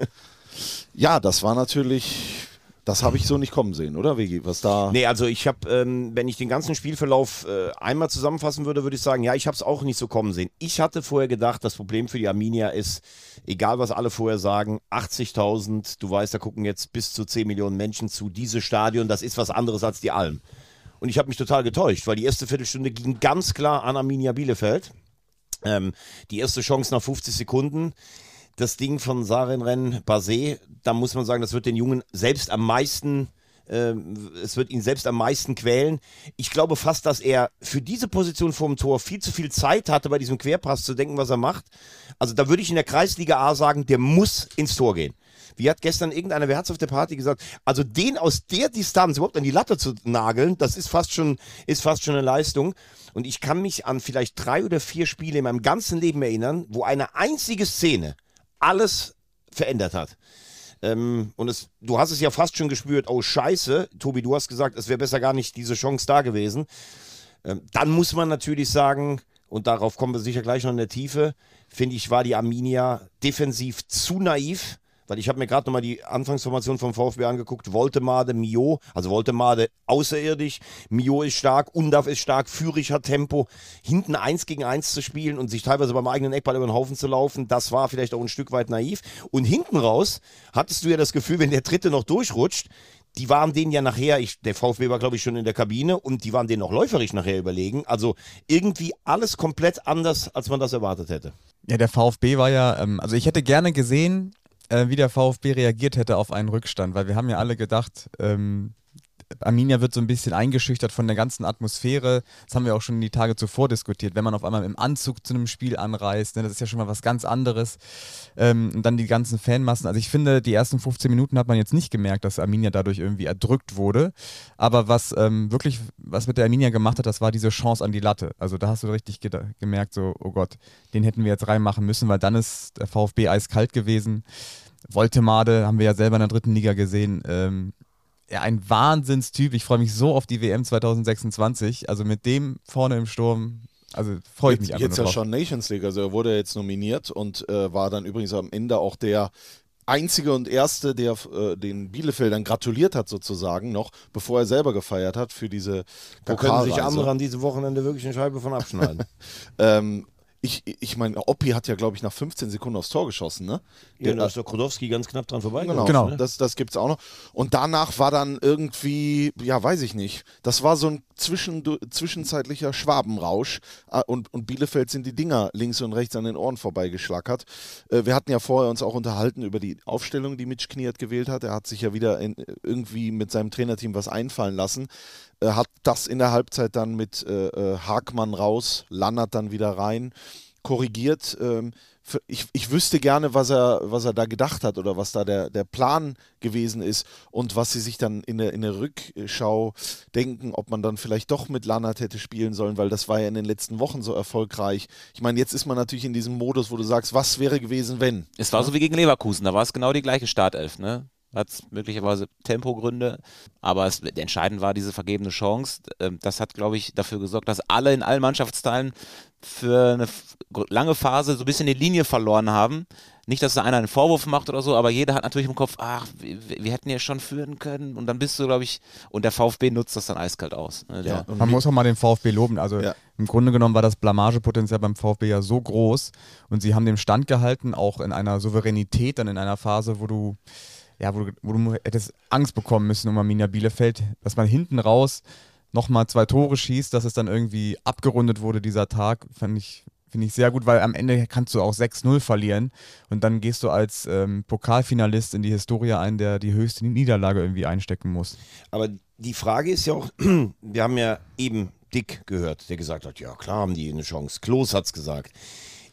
Ja, das war natürlich, das habe ich so nicht kommen sehen, oder Vegi? Was da? Nee, also ich habe, ähm, wenn ich den ganzen Spielverlauf äh, einmal zusammenfassen würde, würde ich sagen, ja, ich habe es auch nicht so kommen sehen. Ich hatte vorher gedacht, das Problem für die Arminia ist, egal was alle vorher sagen, achtzigtausend, du weißt, da gucken jetzt bis zu zehn Millionen Menschen zu, dieses Stadion, das ist was anderes als die Alm. Und ich habe mich total getäuscht, weil die erste Viertelstunde ging ganz klar an Arminia Bielefeld. Ähm, die erste Chance nach fünfzig Sekunden. Das Ding von Sarenren Basé, da muss man sagen, das wird den Jungen selbst am meisten, äh, es wird ihn selbst am meisten quälen. Ich glaube fast, dass er für diese Position vorm Tor viel zu viel Zeit hatte, bei diesem Querpass zu denken, was er macht. Also da würde ich in der Kreisliga A sagen, der muss ins Tor gehen. Wie hat gestern irgendeiner, wer hat es auf der Party gesagt, also den aus der Distanz überhaupt an die Latte zu nageln, das ist fast schon, ist fast schon eine Leistung. Und ich kann mich an vielleicht drei oder vier Spiele in meinem ganzen Leben erinnern, wo eine einzige Szene alles verändert hat. Ähm, und es, du hast es ja fast schon gespürt, oh Scheiße, Tobi, du hast gesagt, es wäre besser gar nicht diese Chance da gewesen. Ähm, dann muss man natürlich sagen, und darauf kommen wir sicher gleich noch in der Tiefe, finde ich, war die Arminia defensiv zu naiv. Weil ich habe mir gerade nochmal die Anfangsformation vom VfB angeguckt. Woltemade, Mio, also Woltemade außerirdisch, Mio ist stark, Undav ist stark, Führig hat Tempo. Hinten eins gegen eins zu spielen und sich teilweise beim eigenen Eckball über den Haufen zu laufen, das war vielleicht auch ein Stück weit naiv. Und hinten raus hattest du ja das Gefühl, wenn der Dritte noch durchrutscht, die waren denen ja nachher, ich, der VfB war glaube ich schon in der Kabine und die waren denen auch läuferisch nachher überlegen. Also irgendwie alles komplett anders, als man das erwartet hätte. Ja, der VfB war ja, ähm, also ich hätte gerne gesehen, Äh, wie der VfB reagiert hätte auf einen Rückstand, weil wir haben ja alle gedacht, ähm, Arminia wird so ein bisschen eingeschüchtert von der ganzen Atmosphäre. Das haben wir auch schon die Tage zuvor diskutiert, wenn man auf einmal im Anzug zu einem Spiel anreist, ne, das ist ja schon mal was ganz anderes. Ähm, und dann die ganzen Fanmassen. Also ich finde, die ersten fünfzehn Minuten hat man jetzt nicht gemerkt, dass Arminia dadurch irgendwie erdrückt wurde. Aber was ähm, wirklich, was mit der Arminia gemacht hat, das war diese Chance an die Latte. Also da hast du richtig ge- gemerkt, so, oh Gott, den hätten wir jetzt reinmachen müssen, weil dann ist der VfB eiskalt gewesen. Woltemade haben wir ja selber in der dritten Liga gesehen. Ähm, ja, ein Wahnsinnstyp. Ich freue mich so auf die W M zwanzig sechsundzwanzig. Also mit dem vorne im Sturm, also freue ich mich einfach Jetzt nur ja drauf. schon Nations League, also er wurde jetzt nominiert und äh, war dann übrigens am Ende auch der einzige und erste, der äh, den Bielefeldern gratuliert hat sozusagen noch, bevor er selber gefeiert hat für diese Da können sich andere an diesem Wochenende wirklich eine Scheibe von abschneiden. ähm, Ich, ich meine, Oppi hat ja, glaube ich, nach fünfzehn Sekunden aufs Tor geschossen, ne? Ja, da ist der Krodowski ganz knapp dran vorbei. Genau, genau. Ne? das, das gibt es auch noch. Und danach war dann irgendwie, ja, weiß ich nicht, das war so ein zwischen, zwischenzeitlicher Schwabenrausch und, und Bielefeld sind die Dinger links und rechts an den Ohren vorbeigeschlackert. Äh, wir hatten ja vorher uns auch unterhalten über die Aufstellung, die Mitch Kniert gewählt hat. Er hat sich ja wieder in, irgendwie mit seinem Trainerteam was einfallen lassen. Äh, hat das in der Halbzeit dann mit äh, Hagmann raus, Lannert dann wieder rein, korrigiert. Ähm, für, ich, ich wüsste gerne, was er, was er da gedacht hat oder was da der, der Plan gewesen ist und was sie sich dann in der, in der Rückschau denken, ob man dann vielleicht doch mit Lannert hätte spielen sollen, weil das war ja in den letzten Wochen so erfolgreich. Ich meine, jetzt ist man natürlich in diesem Modus, wo du sagst, was wäre gewesen, wenn? Es war so wie gegen Leverkusen, da war es genau die gleiche Startelf, ne? Hat möglicherweise Tempogründe, aber es, entscheidend war diese vergebene Chance. Das hat, glaube ich, dafür gesorgt, dass alle in allen Mannschaftsteilen für eine lange Phase so ein bisschen die Linie verloren haben. Nicht, dass da einer einen Vorwurf macht oder so, aber jeder hat natürlich im Kopf, ach, wir, wir hätten ja schon führen können und dann bist du, glaube ich, und der VfB nutzt das dann eiskalt aus. Ne? Ja, man muss auch mal den VfB loben. Also ja. Im Grunde genommen war das Blamagepotenzial beim VfB ja so groß und sie haben dem Stand gehalten, auch in einer Souveränität, dann in einer Phase, wo du Ja, wo du, wo du hättest Angst bekommen müssen um Arminia Bielefeld, dass man hinten raus nochmal zwei Tore schießt, dass es dann irgendwie abgerundet wurde, dieser Tag, fand ich, finde ich sehr gut, weil am Ende kannst du auch sechs null verlieren und dann gehst du als ähm, Pokalfinalist in die Historie ein, der die höchste Niederlage irgendwie einstecken muss. Aber die Frage ist ja auch, wir haben ja eben Dick gehört, der gesagt hat, ja klar haben die eine Chance, Klos hat's gesagt.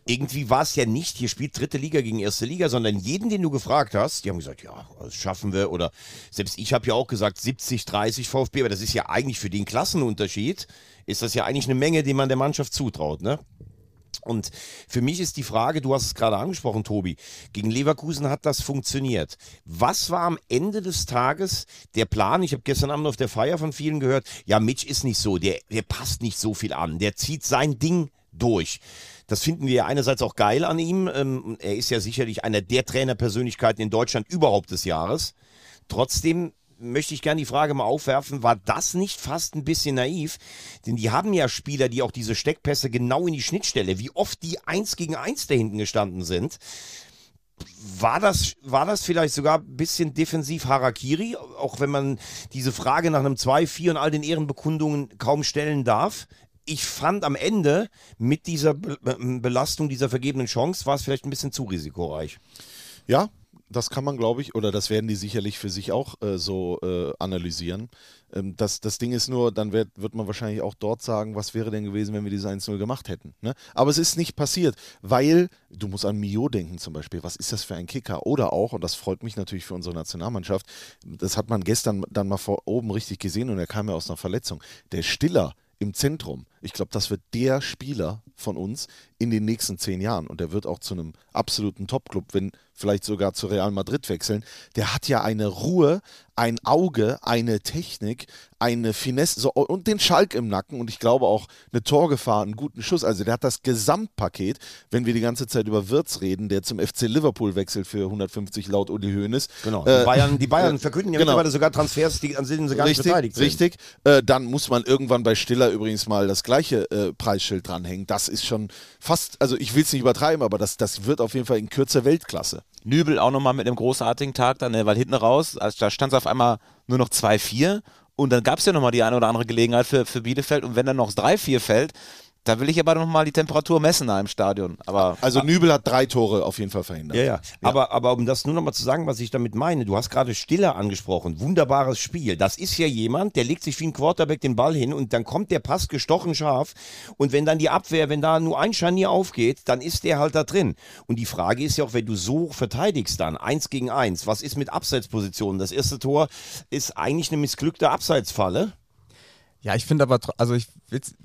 irgendwie war es ja nicht, hier spielt dritte Liga gegen erste Liga, sondern jeden, den du gefragt hast, die haben gesagt, ja, das schaffen wir. Oder selbst ich habe ja auch gesagt siebzig dreißig VfB, aber das ist ja eigentlich für den Klassenunterschied, ist das ja eigentlich eine Menge, die man der Mannschaft zutraut, ne? Und für mich ist die Frage, du hast es gerade angesprochen, Tobi, gegen Leverkusen hat das funktioniert. Was war am Ende des Tages der Plan? Ich habe gestern Abend auf der Feier von vielen gehört, ja, Mitch ist nicht so, der, der passt nicht so viel an, der zieht sein Ding durch. Das finden wir ja einerseits auch geil an ihm. Ähm, er ist ja sicherlich einer der Trainerpersönlichkeiten in Deutschland überhaupt des Jahres. Trotzdem möchte ich gerne die Frage mal aufwerfen, war das nicht fast ein bisschen naiv? Denn die haben ja Spieler, die auch diese Steckpässe genau in die Schnittstelle, wie oft die eins gegen eins da hinten gestanden sind. War das, war das vielleicht sogar ein bisschen defensiv Harakiri, auch wenn man diese Frage nach einem zwei vier und all den Ehrenbekundungen kaum stellen darf? Ich fand am Ende mit dieser Be- Belastung dieser vergebenen Chance, war es vielleicht ein bisschen zu risikoreich. Ja, das kann man, glaube ich, oder das werden die sicherlich für sich auch äh, so äh, analysieren. Ähm, das, das Ding ist nur, dann wird, wird man wahrscheinlich auch dort sagen, was wäre denn gewesen, wenn wir dieses eins null gemacht hätten. Ne? Aber es ist nicht passiert, weil, du musst an Mio denken zum Beispiel, was ist das für ein Kicker? Oder auch, und das freut mich natürlich für unsere Nationalmannschaft, das hat man gestern dann mal vor oben richtig gesehen und er kam ja aus einer Verletzung. Der Stiller im Zentrum, ich glaube, das wird der Spieler von uns in den nächsten zehn Jahren und der wird auch zu einem absoluten Top-Club, wenn vielleicht sogar zu Real Madrid wechseln. Der hat ja eine Ruhe, ein Auge, eine Technik, eine Finesse so, und den Schalk im Nacken und ich glaube auch eine Torgefahr, einen guten Schuss. Also der hat das Gesamtpaket, wenn wir die ganze Zeit über Wirtz reden, der zum F C Liverpool wechselt für hundertfünfzig laut Uli Hoeneß. Genau, Äh, die Bayern, die Bayern äh, verkünden ja genau. mittlerweile sogar Transfers, die an denen sie gar nicht Richtig, beteiligt sind. richtig. Äh, dann muss man irgendwann bei Stiller übrigens mal das gleiche äh, Preisschild dranhängen. Das ist schon fast, also ich will es nicht übertreiben, aber das, das wird auf jeden Fall in Kürze Weltklasse. Nübel auch nochmal mit einem großartigen Tag dann, ne, weil hinten raus, also da stand es auf einmal nur noch zwei vier und dann gab es ja nochmal die eine oder andere Gelegenheit für, für Bielefeld und wenn dann noch drei vier fällt, da will ich aber nochmal die Temperatur messen da im Stadion. Aber also Nübel hat drei Tore auf jeden Fall verhindert. Ja, ja. Aber, aber um das nur nochmal zu sagen, was ich damit meine, du hast gerade Stiller angesprochen, wunderbares Spiel. Das ist ja jemand, der legt sich wie ein Quarterback den Ball hin und dann kommt der Pass gestochen scharf und wenn dann die Abwehr, wenn da nur ein Scharnier aufgeht, dann ist der halt da drin. Und die Frage ist ja auch, wenn du so verteidigst dann, eins gegen eins, was ist mit Abseitspositionen? Das erste Tor ist eigentlich eine missglückte Abseitsfalle. Ja, ich finde aber, also ich will's,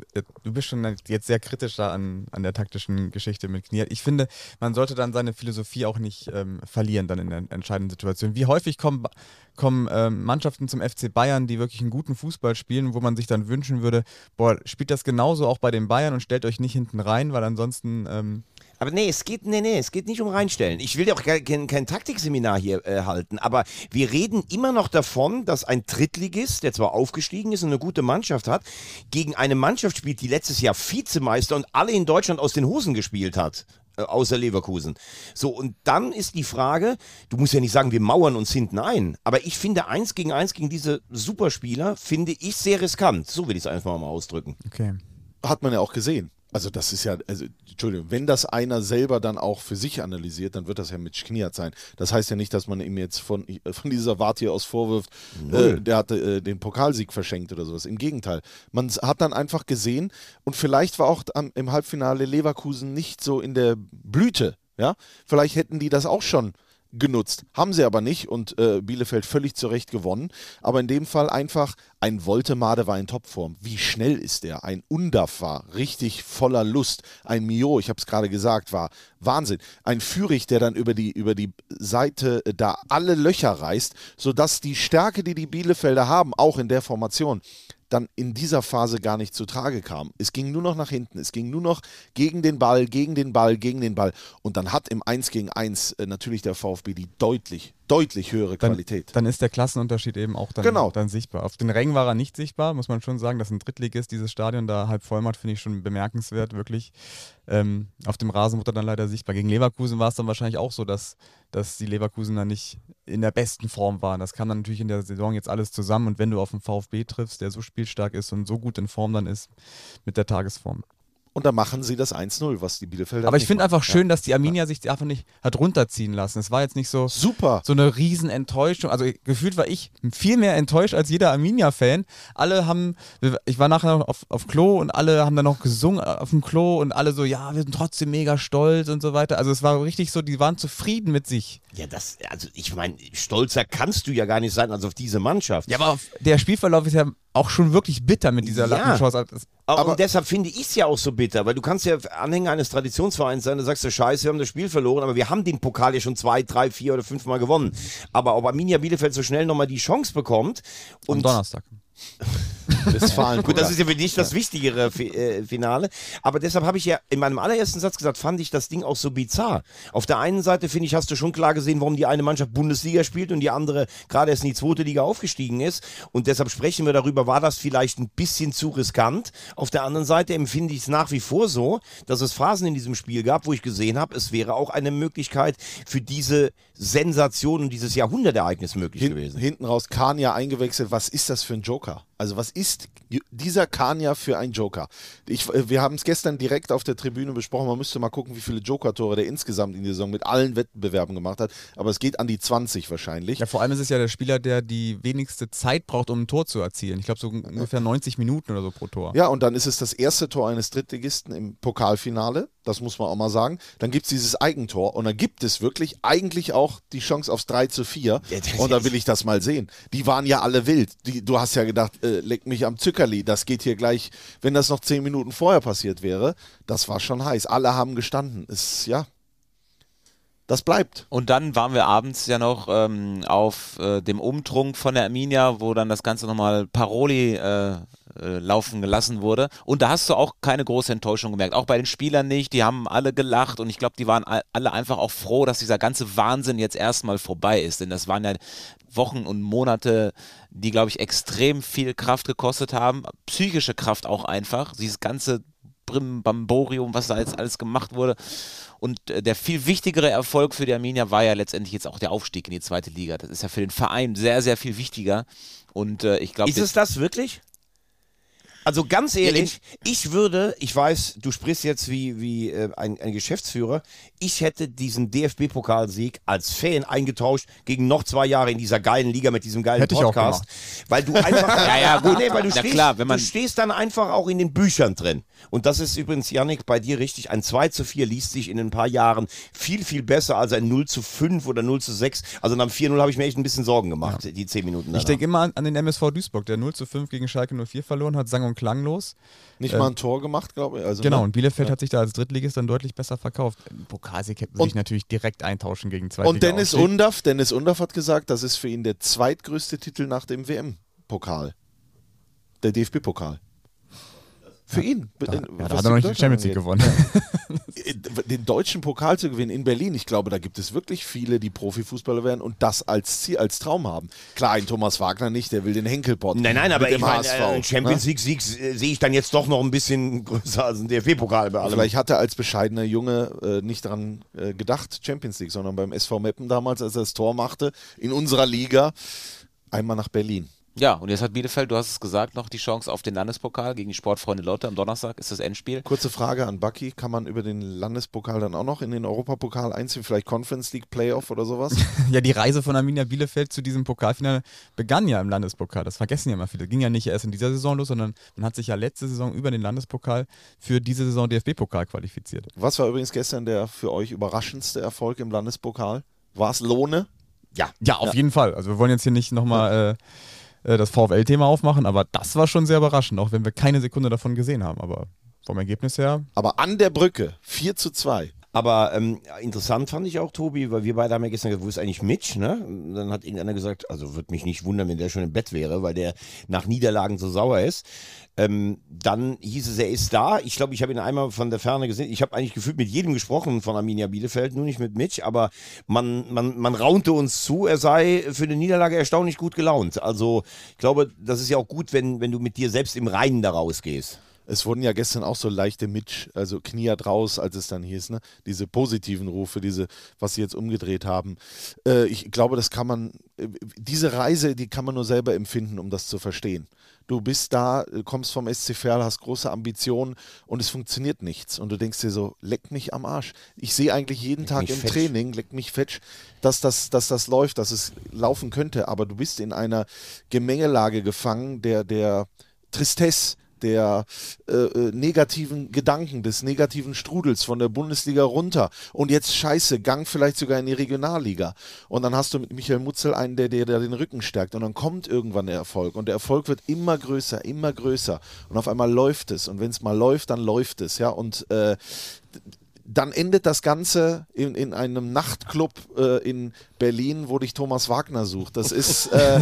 du bist schon jetzt sehr kritisch da an, an der taktischen Geschichte mit Kniat. Ich finde, man sollte dann seine Philosophie auch nicht ähm, verlieren dann in der entscheidenden Situation. Wie häufig kommen, kommen ähm, Mannschaften zum F C Bayern, die wirklich einen guten Fußball spielen, wo man sich dann wünschen würde, boah, spielt das genauso auch bei den Bayern und stellt euch nicht hinten rein, weil ansonsten... Ähm Aber nee, es geht, nee, nee, es geht nicht um reinstellen. Ich will ja auch kein, kein, kein Taktikseminar hier äh, halten, aber wir reden immer noch davon, dass ein Drittligist, der zwar aufgestiegen ist und eine gute Mannschaft hat, gegen eine Mannschaft spielt, die letztes Jahr Vizemeister und alle in Deutschland aus den Hosen gespielt hat. Äh, außer Leverkusen. So, und dann ist die Frage, du musst ja nicht sagen, wir mauern uns hinten ein, aber ich finde eins gegen eins gegen diese Superspieler, finde ich sehr riskant. So will ich es einfach mal ausdrücken. Okay. Hat man ja auch gesehen. Also das ist ja, also Entschuldigung, wenn das einer selber dann auch für sich analysiert, dann wird das ja mit Kniat sein. Das heißt ja nicht, dass man ihm jetzt von, von dieser Warte hier aus vorwirft, äh, der hatte äh, den Pokalsieg verschenkt oder sowas. Im Gegenteil. Man hat dann einfach gesehen und vielleicht war auch am, im Halbfinale Leverkusen nicht so in der Blüte. Ja? Vielleicht hätten die das auch schon genutzt. Haben sie aber nicht und äh, Bielefeld völlig zu Recht gewonnen. Aber in dem Fall einfach ein Woltemade war in Topform. Wie schnell ist der? Ein Undaf war richtig voller Lust. Ein Mio, ich habe es gerade gesagt, war Wahnsinn. Ein Fürich, der dann über die, über die Seite äh, da alle Löcher reißt, sodass die Stärke, die die Bielefelder haben, auch in der Formation, dann in dieser Phase gar nicht zu Trage kam. Es ging nur noch nach hinten, es ging nur noch gegen den Ball, gegen den Ball, gegen den Ball. Und dann hat im eins gegen eins äh, natürlich der VfB die deutlich, deutlich höhere dann, Qualität. Dann ist der Klassenunterschied eben auch dann, genau. dann sichtbar. Auf den Rängen war er nicht sichtbar, muss man schon sagen, dass ein Drittligist dieses Stadion da halb voll macht, finde ich schon bemerkenswert, wirklich. Ähm, auf dem Rasen wurde er dann leider sichtbar. Gegen Leverkusen war es dann wahrscheinlich auch so, dass, dass die Leverkusener nicht in der besten Form waren. Das kam dann natürlich in der Saison jetzt alles zusammen und wenn du auf den VfB triffst, der so spielstark ist und so gut in Form dann ist mit der Tagesform. Und dann machen sie das eins null, was die Bielefelder Aber ich nicht finde machen. einfach schön, Ja. dass die Arminia sich einfach nicht hat runterziehen lassen. Es war jetzt nicht so, Super. so eine riesen Enttäuschung. Also gefühlt war ich viel mehr enttäuscht als jeder Arminia-Fan. Alle haben, ich war nachher noch auf, auf Klo und alle haben dann noch gesungen auf dem Klo und alle so, ja, wir sind trotzdem mega stolz und so weiter. Also es war richtig so, die waren zufrieden mit sich. Ja, das, also ich meine, stolzer kannst du ja gar nicht sein als auf diese Mannschaft. Ja, aber der Spielverlauf ist ja auch schon wirklich bitter mit dieser Ja. Lattenchance. Aber und deshalb finde ich es ja auch so bitter, weil du kannst ja Anhänger eines Traditionsvereins sein, du sagst ja scheiße, wir haben das Spiel verloren, aber wir haben den Pokal ja schon zwei, drei, vier oder fünf Mal gewonnen. Aber ob Arminia Bielefeld so schnell nochmal die Chance bekommt und Am Donnerstag. Gut, das ist ja für dich das wichtigere äh, Finale. Aber deshalb habe ich ja in meinem allerersten Satz gesagt, fand ich das Ding auch so bizarr. Auf der einen Seite, finde ich, hast du schon klar gesehen, warum die eine Mannschaft Bundesliga spielt und die andere gerade erst in die zweite Liga aufgestiegen ist. Und deshalb sprechen wir darüber, war das vielleicht ein bisschen zu riskant. Auf der anderen Seite empfinde ich es nach wie vor so, dass es Phasen in diesem Spiel gab, wo ich gesehen habe, es wäre auch eine Möglichkeit für diese Sensation und dieses Jahrhundertereignis möglich Hin, gewesen. Hinten raus, Kania eingewechselt. Was ist das für ein Joker? Also was ist dieser Kania für ein Joker? Ich, wir haben es gestern direkt auf der Tribüne besprochen. Man müsste mal gucken, wie viele Joker-Tore der insgesamt in der Saison mit allen Wettbewerben gemacht hat. Aber es geht an die zwanzig wahrscheinlich. Ja, vor allem ist es ja der Spieler, der die wenigste Zeit braucht, um ein Tor zu erzielen. Ich glaube, so ungefähr neunzig Minuten oder so pro Tor. Ja, und dann ist es das erste Tor eines Drittligisten im Pokalfinale. Das muss man auch mal sagen. Dann gibt es dieses Eigentor und dann gibt es wirklich eigentlich auch die Chance aufs drei zu vier. Und da will ich das mal sehen. Die waren ja alle wild. Die, du hast ja gedacht, äh, leck mich am Zückerli. Das geht hier gleich, wenn das noch zehn Minuten vorher passiert wäre. Das war schon heiß. Alle haben gestanden. Ist, ja, das bleibt. Und dann waren wir abends ja noch ähm, auf äh, dem Umtrunk von der Arminia, wo dann das Ganze nochmal Paroli äh, äh, laufen gelassen wurde. Und da hast du auch keine große Enttäuschung gemerkt. Auch bei den Spielern nicht. Die haben alle gelacht und ich glaube, die waren alle einfach auch froh, dass dieser ganze Wahnsinn jetzt erstmal vorbei ist. Denn das waren ja Wochen und Monate, die, glaube ich, extrem viel Kraft gekostet haben. Psychische Kraft auch einfach. Dieses ganze Brimborium, was da jetzt alles gemacht wurde. Und äh, der viel wichtigere Erfolg für die Arminia war ja letztendlich jetzt auch der Aufstieg in die zweite Liga. Das ist ja für den Verein sehr, sehr viel wichtiger. Und äh, ich glaube... Ist es das wirklich? Also ganz ehrlich, ich würde, ich weiß, du sprichst jetzt wie, wie äh, ein, ein Geschäftsführer, ich hätte diesen D F B-Pokalsieg als Fan eingetauscht gegen noch zwei Jahre in dieser geilen Liga mit diesem geilen Hätte ich auch Podcast. gemacht. Weil du einfach, Ja, ja, gut. Nee, weil du, Na stehst, klar, wenn man- du stehst dann einfach auch in den Büchern drin. Und das ist übrigens, Yannick, bei dir richtig, ein zwei zu vier liest sich in ein paar Jahren viel, viel besser als ein null zu fünf oder null zu sechs. Also nach dem vier null habe ich mir echt ein bisschen Sorgen gemacht, die zehn Minuten danach. Ich denke immer an, an den M S V Duisburg, der null zu fünf gegen Schalke null vier verloren hat, sang- und klanglos. Nicht Ähm, mal ein Tor gemacht, glaube ich. Also, Genau, ne? und Bielefeld Ja. hat sich da als Drittligist dann deutlich besser verkauft. Pokalsieg würde Und- ich natürlich direkt eintauschen gegen zwei. Und Dennis Undaff, Dennis Undaff hat gesagt, das ist für ihn der zweitgrößte Titel nach dem W M-Pokal. Der D F B-Pokal. Für ihn. Da, Äh, ja, was da hat er noch nicht die Deutschland Champions League angeht. gewonnen. Den deutschen Pokal zu gewinnen in Berlin, ich glaube, da gibt es wirklich viele, die Profifußballer werden und das als Ziel, als Traum haben. Klar, ein Thomas Wagner nicht, der will den Henkelpott. Nein, nein, aber mit ich dem meine, H S V, äh, Champions ne? League-Sieg äh, sehe ich dann jetzt doch noch ein bisschen größer als ein D F B-Pokal bei allem. Vielleicht hat er als bescheidener Junge äh, nicht daran äh, gedacht, Champions League, sondern beim S V Meppen damals, als er das Tor machte, in unserer Liga, einmal nach Berlin. Ja, und jetzt hat Bielefeld, du hast es gesagt, noch die Chance auf den Landespokal gegen die Sportfreunde Lotte. Am Donnerstag ist das Endspiel. Kurze Frage an Bucky, kann man über den Landespokal dann auch noch in den Europapokal einziehen, vielleicht Conference League Playoff oder sowas? Ja, die Reise von Arminia Bielefeld zu diesem Pokalfinale begann ja im Landespokal. Das vergessen ja immer viele. Ging ja nicht erst in dieser Saison los, sondern man hat sich ja letzte Saison über den Landespokal für diese Saison D F B-Pokal qualifiziert. Was war übrigens gestern der für euch überraschendste Erfolg im Landespokal? War es Lohne? Ja. Ja, auf jeden Fall. Also wir wollen jetzt hier nicht nochmal äh, äh, das VfL-Thema aufmachen, aber das war schon sehr überraschend, auch wenn wir keine Sekunde davon gesehen haben. Aber vom Ergebnis her... Aber an der Brücke, vier zu zwei. Aber ähm, interessant fand ich auch, Tobi, weil wir beide haben ja gestern gesagt, wo ist eigentlich Mitch, ne? Und dann hat irgendeiner gesagt, also würde mich nicht wundern, wenn der schon im Bett wäre, weil der nach Niederlagen so sauer ist. Ähm, dann hieß es, er ist da. Ich glaube, ich habe ihn einmal von der Ferne gesehen. Ich habe eigentlich gefühlt mit jedem gesprochen von Arminia Bielefeld, nur nicht mit Mitch, aber man, man, man raunte uns zu, er sei für eine Niederlage erstaunlich gut gelaunt. Also ich glaube, das ist ja auch gut, wenn, wenn du mit dir selbst im Reinen da rausgehst. Es wurden ja gestern auch so leichte Mitch, also kniert raus, als es dann hieß, ne? Diese positiven Rufe, diese, was sie jetzt umgedreht haben. Äh, ich glaube, das kann man, äh, diese Reise, die kann man nur selber empfinden, um das zu verstehen. Du bist da, kommst vom S C Verl, hast große Ambitionen und es funktioniert nichts. Und du denkst dir so, leck mich am Arsch. Ich sehe eigentlich jeden leck Tag im fetsch. Training, leck mich fetsch, dass das, dass das läuft, dass es laufen könnte. Aber du bist in einer Gemengelage gefangen, der, der Tristesse, der äh, äh, negativen Gedanken, des negativen Strudels von der Bundesliga runter und jetzt scheiße, Gang vielleicht sogar in die Regionalliga und dann hast du mit Michael Mutzel einen, der dir den Rücken stärkt und dann kommt irgendwann der Erfolg und der Erfolg wird immer größer, immer größer und auf einmal läuft es und wenn es mal läuft, dann läuft es, ja und äh, dann endet das Ganze in, in einem Nachtclub äh, in Berlin, wo dich Thomas Wagner sucht. Das ist, äh,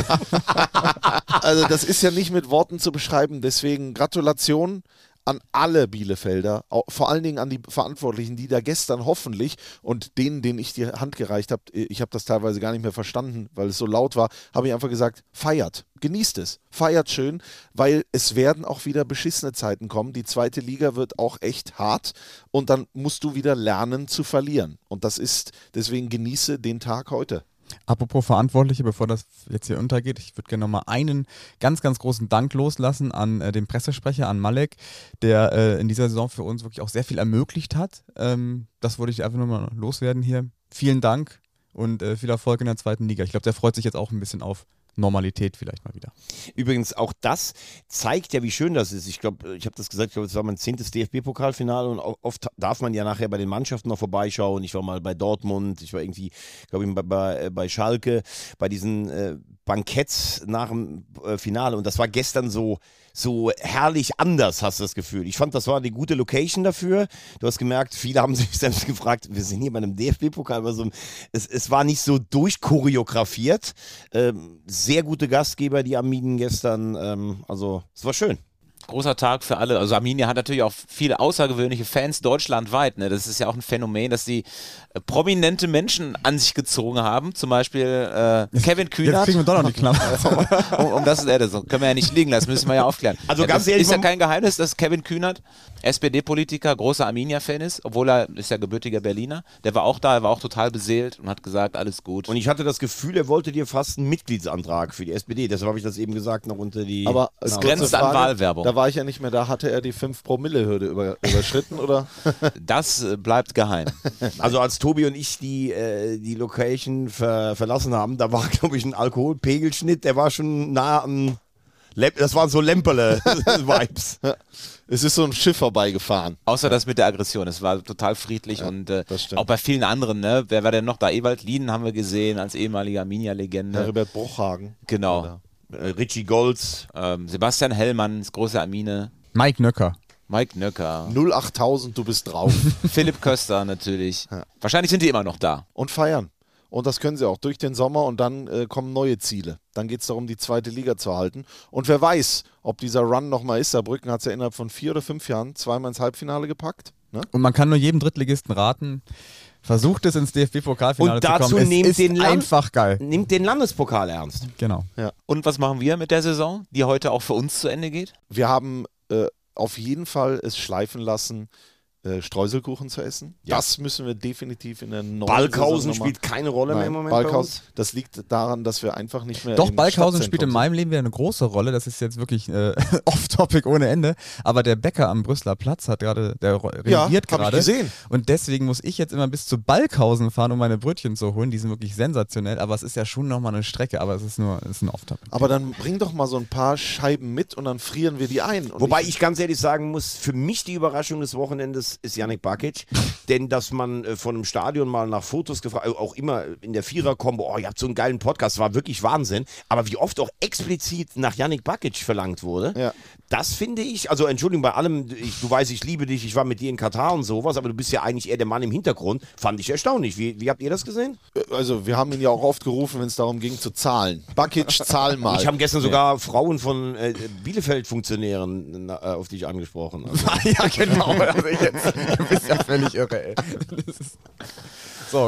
also das ist ja nicht mit Worten zu beschreiben. Deswegen Gratulation an alle Bielefelder, auch, vor allen Dingen an die Verantwortlichen, die da gestern hoffentlich und denen, denen ich die Hand gereicht habe, ich habe das teilweise gar nicht mehr verstanden, weil es so laut war, habe ich einfach gesagt, feiert, genießt es, feiert schön, weil es werden auch wieder beschissene Zeiten kommen. Die zweite Liga wird auch echt hart und dann musst du wieder lernen zu verlieren. Und das ist, deswegen genieße den Tag heute. Apropos Verantwortliche, bevor das jetzt hier untergeht, ich würde gerne nochmal einen ganz, ganz großen Dank loslassen an äh, den Pressesprecher, an Malek, der äh, in dieser Saison für uns wirklich auch sehr viel ermöglicht hat. Ähm, das wollte ich einfach nur mal loswerden hier. Vielen Dank und äh, viel Erfolg in der zweiten Liga. Ich glaube, der freut sich jetzt auch ein bisschen auf Normalität vielleicht mal wieder. Übrigens, auch das zeigt ja, wie schön das ist. Ich glaube, ich habe das gesagt, ich glaube, es war mein zehntes D F B-Pokalfinale und oft darf man ja nachher bei den Mannschaften noch vorbeischauen. Ich war mal bei Dortmund, ich war irgendwie, glaube ich, bei, bei, bei Schalke, bei diesen äh, Banketts nach dem äh, Finale und das war gestern so so herrlich anders, hast du das Gefühl. Ich fand, das war eine gute Location dafür. Du hast gemerkt, viele haben sich selbst gefragt, wir sind hier bei einem D F B-Pokal, aber so, es, es war nicht so durchchoreografiert. Ähm, sehr gute Gastgeber, die Arminen gestern. Ähm, also, es war schön. Großer Tag für alle. Also Arminia hat natürlich auch viele außergewöhnliche Fans deutschlandweit. Ne? Das ist ja auch ein Phänomen, dass die äh, prominente Menschen an sich gezogen haben. Zum Beispiel äh, Kevin Kühnert. Jetzt kriegen wir doch noch die Klammer. um, um das, äh, das können wir ja nicht liegen lassen, müssen wir ja aufklären. Also ja, ganz das ehrlich, ist ja kein Geheimnis, dass Kevin Kühnert, S P D-Politiker, großer Arminia-Fan ist, obwohl er ist ja gebürtiger Berliner. Der war auch da, er war auch total beseelt und hat gesagt, alles gut. Und ich hatte das Gefühl, er wollte dir fast einen Mitgliedsantrag für die S P D. Deshalb habe ich das eben gesagt, noch unter die... Aber es genau, grenzt an Frage, Wahlwerbung. Da war ich ja nicht mehr da. Hatte er die fünf Promille Hürde über, überschritten, oder? Das äh, bleibt geheim. Also als Tobi und ich die, äh, die Location ver verlassen haben, da war, glaube ich, ein Alkoholpegelschnitt, der war schon nah am... Lem das waren so Lemperle-Vibes. Es ist so ein Schiff vorbeigefahren. Außer das mit der Aggression. Es war total friedlich Ja, und äh, das stimmt. auch bei vielen anderen. Ne? Wer war denn noch da? Ewald Lienen haben wir gesehen als ehemaliger Arminia-Legende. Herbert Bruchhagen. Genau. Äh, Richie Golds. Ähm, Sebastian Hellmann, das große Armine. Mike Nöcker. Mike Nöcker. null achttausend, du bist drauf. Philipp Köster natürlich. Ja. Wahrscheinlich sind die immer noch da. Und feiern. Und das können sie auch durch den Sommer und dann äh, kommen neue Ziele. Dann geht es darum, die zweite Liga zu halten. Und wer weiß, ob dieser Run nochmal ist. Saarbrücken hat es ja innerhalb von vier oder fünf Jahren zweimal ins Halbfinale gepackt. Ne? Und man kann nur jedem Drittligisten raten, versucht es ins D F B-Pokalfinale Und zu kommen. dazu Es nehmt ist den Land- einfach geil. Nimmt den Landespokal ernst. Genau. Ja. Und was machen wir mit der Saison, die heute auch für uns zu Ende geht? Wir haben äh, auf jeden Fall es schleifen lassen, äh, Streuselkuchen zu essen. Ja. Das müssen wir definitiv in der neuen Balkhausen Saison nochmal- spielt keine Rolle mehr im Nein, Moment bei Balkhausen, uns. das liegt daran, dass wir einfach nicht mehr Doch, im Balkhausen Stadtzentrum spielt in sind. meinem Leben wieder eine große Rolle. Das ist jetzt wirklich äh, off-topic ohne Ende. Aber der Bäcker am Brüsseler Platz hat gerade, der ro- Ja, renoviert hab ich gerade. gesehen. Und deswegen muss ich jetzt immer bis zu Balkhausen fahren, um meine Brötchen zu holen. Die sind wirklich sensationell. Aber es ist ja schon nochmal eine Strecke. Aber es ist nur es ist ein Off-topic. Aber dann bring doch mal so ein paar Scheiben mit und dann frieren wir die ein. Und Wobei ich ganz ehrlich sagen muss, für mich die Überraschung des Wochenendes ist Yannick Bakic. Denn dass man äh, von einem Stadion mal nach Fotos gefragt, äh, auch immer in der Vierer-Kombo, oh, ihr habt so einen geilen Podcast, war wirklich Wahnsinn. Aber wie oft auch explizit nach Yannick Bakic verlangt wurde, Ja. das finde ich, also Entschuldigung, bei allem, ich, du weißt, ich liebe dich, ich war mit dir in Katar und sowas, aber du bist ja eigentlich eher der Mann im Hintergrund, fand ich erstaunlich. Wie, wie habt ihr das gesehen? Also wir haben ihn ja auch oft gerufen, wenn es darum ging zu zahlen. Bakic, zahl mal. Ich habe gestern sogar Frauen von äh, Bielefeld-Funktionären äh, auf dich angesprochen. Also. Ja, genau. Also jetzt, du bist ja völlig irre, ey. Das ist, so,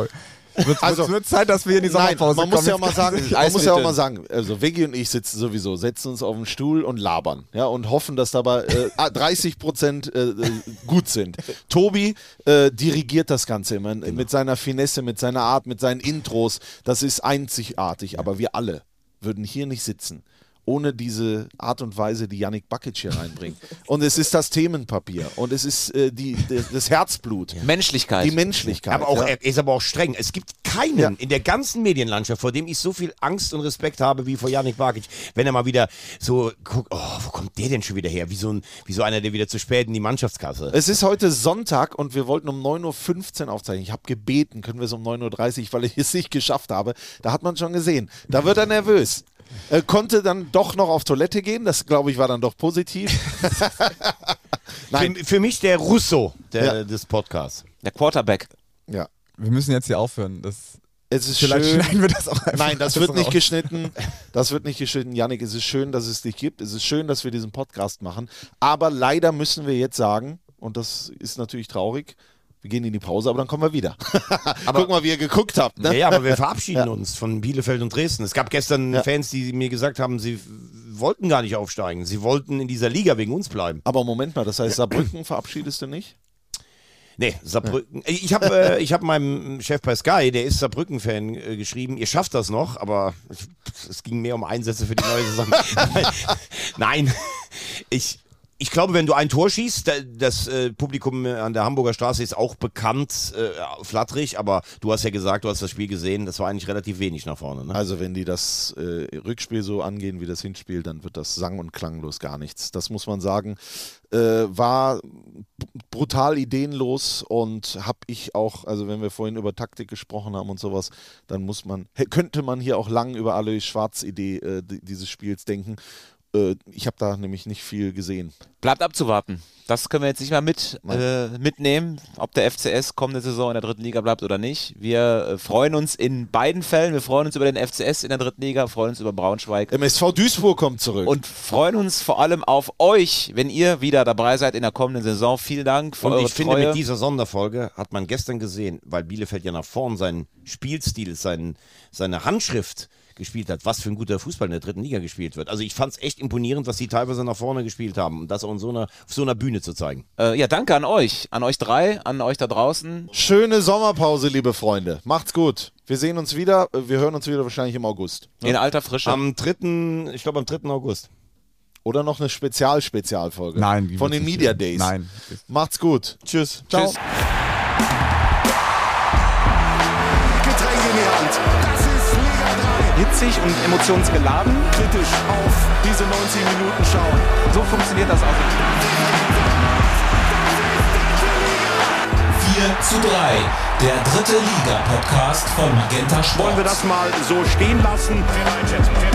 Wird, Also- also, wird Zeit, dass wir in die Nein, Sommerpause man muss kommen. ja mal sagen, man Eis muss mit ja auch dünn. mal sagen, also Veggie und ich sitzen sowieso, setzen uns auf den Stuhl und labern, ja, und hoffen, dass dabei äh, dreißig Prozent äh, äh, gut sind. Tobi äh, dirigiert das Ganze immer Genau. mit seiner Finesse, mit seiner Art, mit seinen Intros. Das ist einzigartig, aber wir alle würden hier nicht sitzen, ohne diese Art und Weise, die Yannick Bakic hier reinbringt. Und es ist das Themenpapier und es ist äh, die, die, das Herzblut. Menschlichkeit. Die Menschlichkeit. Aber auch, ja. er ist aber auch streng. Es gibt keinen Ja. in der ganzen Medienlandschaft, vor dem ich so viel Angst und Respekt habe wie vor Yannick Bakic. Wenn er mal wieder so guckt, oh, wo kommt der denn schon wieder her? Wie so, ein, wie so einer, der wieder zu spät in die Mannschaftskasse. Es ist heute Sonntag und wir wollten um neun Uhr fünfzehn aufzeichnen. Ich habe gebeten, können wir es um neun Uhr dreißig, weil ich es nicht geschafft habe. Da hat man schon gesehen. Da wird er nervös. Er konnte dann doch noch auf Toilette gehen. Das, glaube ich, war dann doch positiv. Nein. Für, für mich der Russo der, Ja. des Podcasts. Der Quarterback. Ja. Wir müssen jetzt hier aufhören. Das, Es ist vielleicht schön. schneiden wir das auch einfach. Nein, das alles wird nicht raus. geschnitten. Das wird nicht geschnitten. Yannick, es ist schön, dass es dich gibt. Es ist schön, dass wir diesen Podcast machen. Aber leider müssen wir jetzt sagen, und das ist natürlich traurig, wir gehen in die Pause, aber dann kommen wir wieder. Guck mal, wie ihr geguckt habt. Ne? Ja, ja, aber wir verabschieden Ja. uns von Bielefeld und Dresden. Es gab gestern Ja. Fans, die mir gesagt haben, sie wollten gar nicht aufsteigen. Sie wollten in dieser Liga wegen uns bleiben. Aber Moment mal, das heißt, Saarbrücken verabschiedest du nicht? Nee, Saarbrücken. Ich habe äh, ich hab meinem Chef bei Sky, der ist Saarbrücken-Fan, äh, geschrieben, ihr schafft das noch, aber ich, es ging mehr um Einsätze für die neue Saison. Nein, ich, ich glaube, wenn du ein Tor schießt, da- das äh, Publikum an der Hamburger Straße ist auch bekannt, äh, flatterig, aber du hast ja gesagt, du hast das Spiel gesehen, das war eigentlich relativ wenig nach vorne. Ne? Also wenn die das äh, Rückspiel so angehen wie das Hinspiel, dann wird das sang- und klanglos gar nichts. Das muss man sagen. Äh, war b- brutal ideenlos und habe ich auch, also wenn wir vorhin über Taktik gesprochen haben und sowas, dann muss man, hä- könnte man hier auch lang über Alois Schwarz Idee äh, di- dieses Spiels denken. Äh, ich habe da nämlich nicht viel gesehen. Bleibt abzuwarten. Das können wir jetzt nicht mehr mit, äh, mitnehmen, ob der F C S kommende Saison in der dritten Liga bleibt oder nicht. Wir äh, freuen uns in beiden Fällen. Wir freuen uns über den F C S in der dritten Liga, freuen uns über Braunschweig. M S V Duisburg kommt zurück. Und freuen uns vor allem auf euch, wenn ihr wieder dabei seid in der kommenden Saison. Vielen Dank für Und eure ich finde, Treue. mit dieser Sonderfolge hat man gestern gesehen, weil Bielefeld ja nach vorn seinen Spielstil, seinen, seine Handschrift gespielt hat, was für ein guter Fußball in der dritten Liga gespielt wird. Also ich fand es echt imponierend, was sie teilweise nach vorne gespielt haben und das auch in so einer, auf so einer Bühne zu zeigen. Äh, ja, danke an euch, an euch drei, an euch da draußen. Schöne Sommerpause, liebe Freunde. Macht's gut. Wir sehen uns wieder. Wir hören uns wieder wahrscheinlich im August. Ne? In alter Frische. Am dritten, ich glaube am dritten August. Oder noch eine Spezial-Spezialfolge. Nein, die Von wird den nicht Media geben. Days. Nein. Macht's gut. Tschüss. Ciao. Tschüss. Getränk in die Hand. Das ist Liga drei. Hitzig und emotionsgeladen. Kritisch auf diese neunzig Minuten schauen. So funktioniert das also. vier zu drei, der dritte Liga-Podcast von Magenta Sport. Wollen wir das mal so stehen lassen?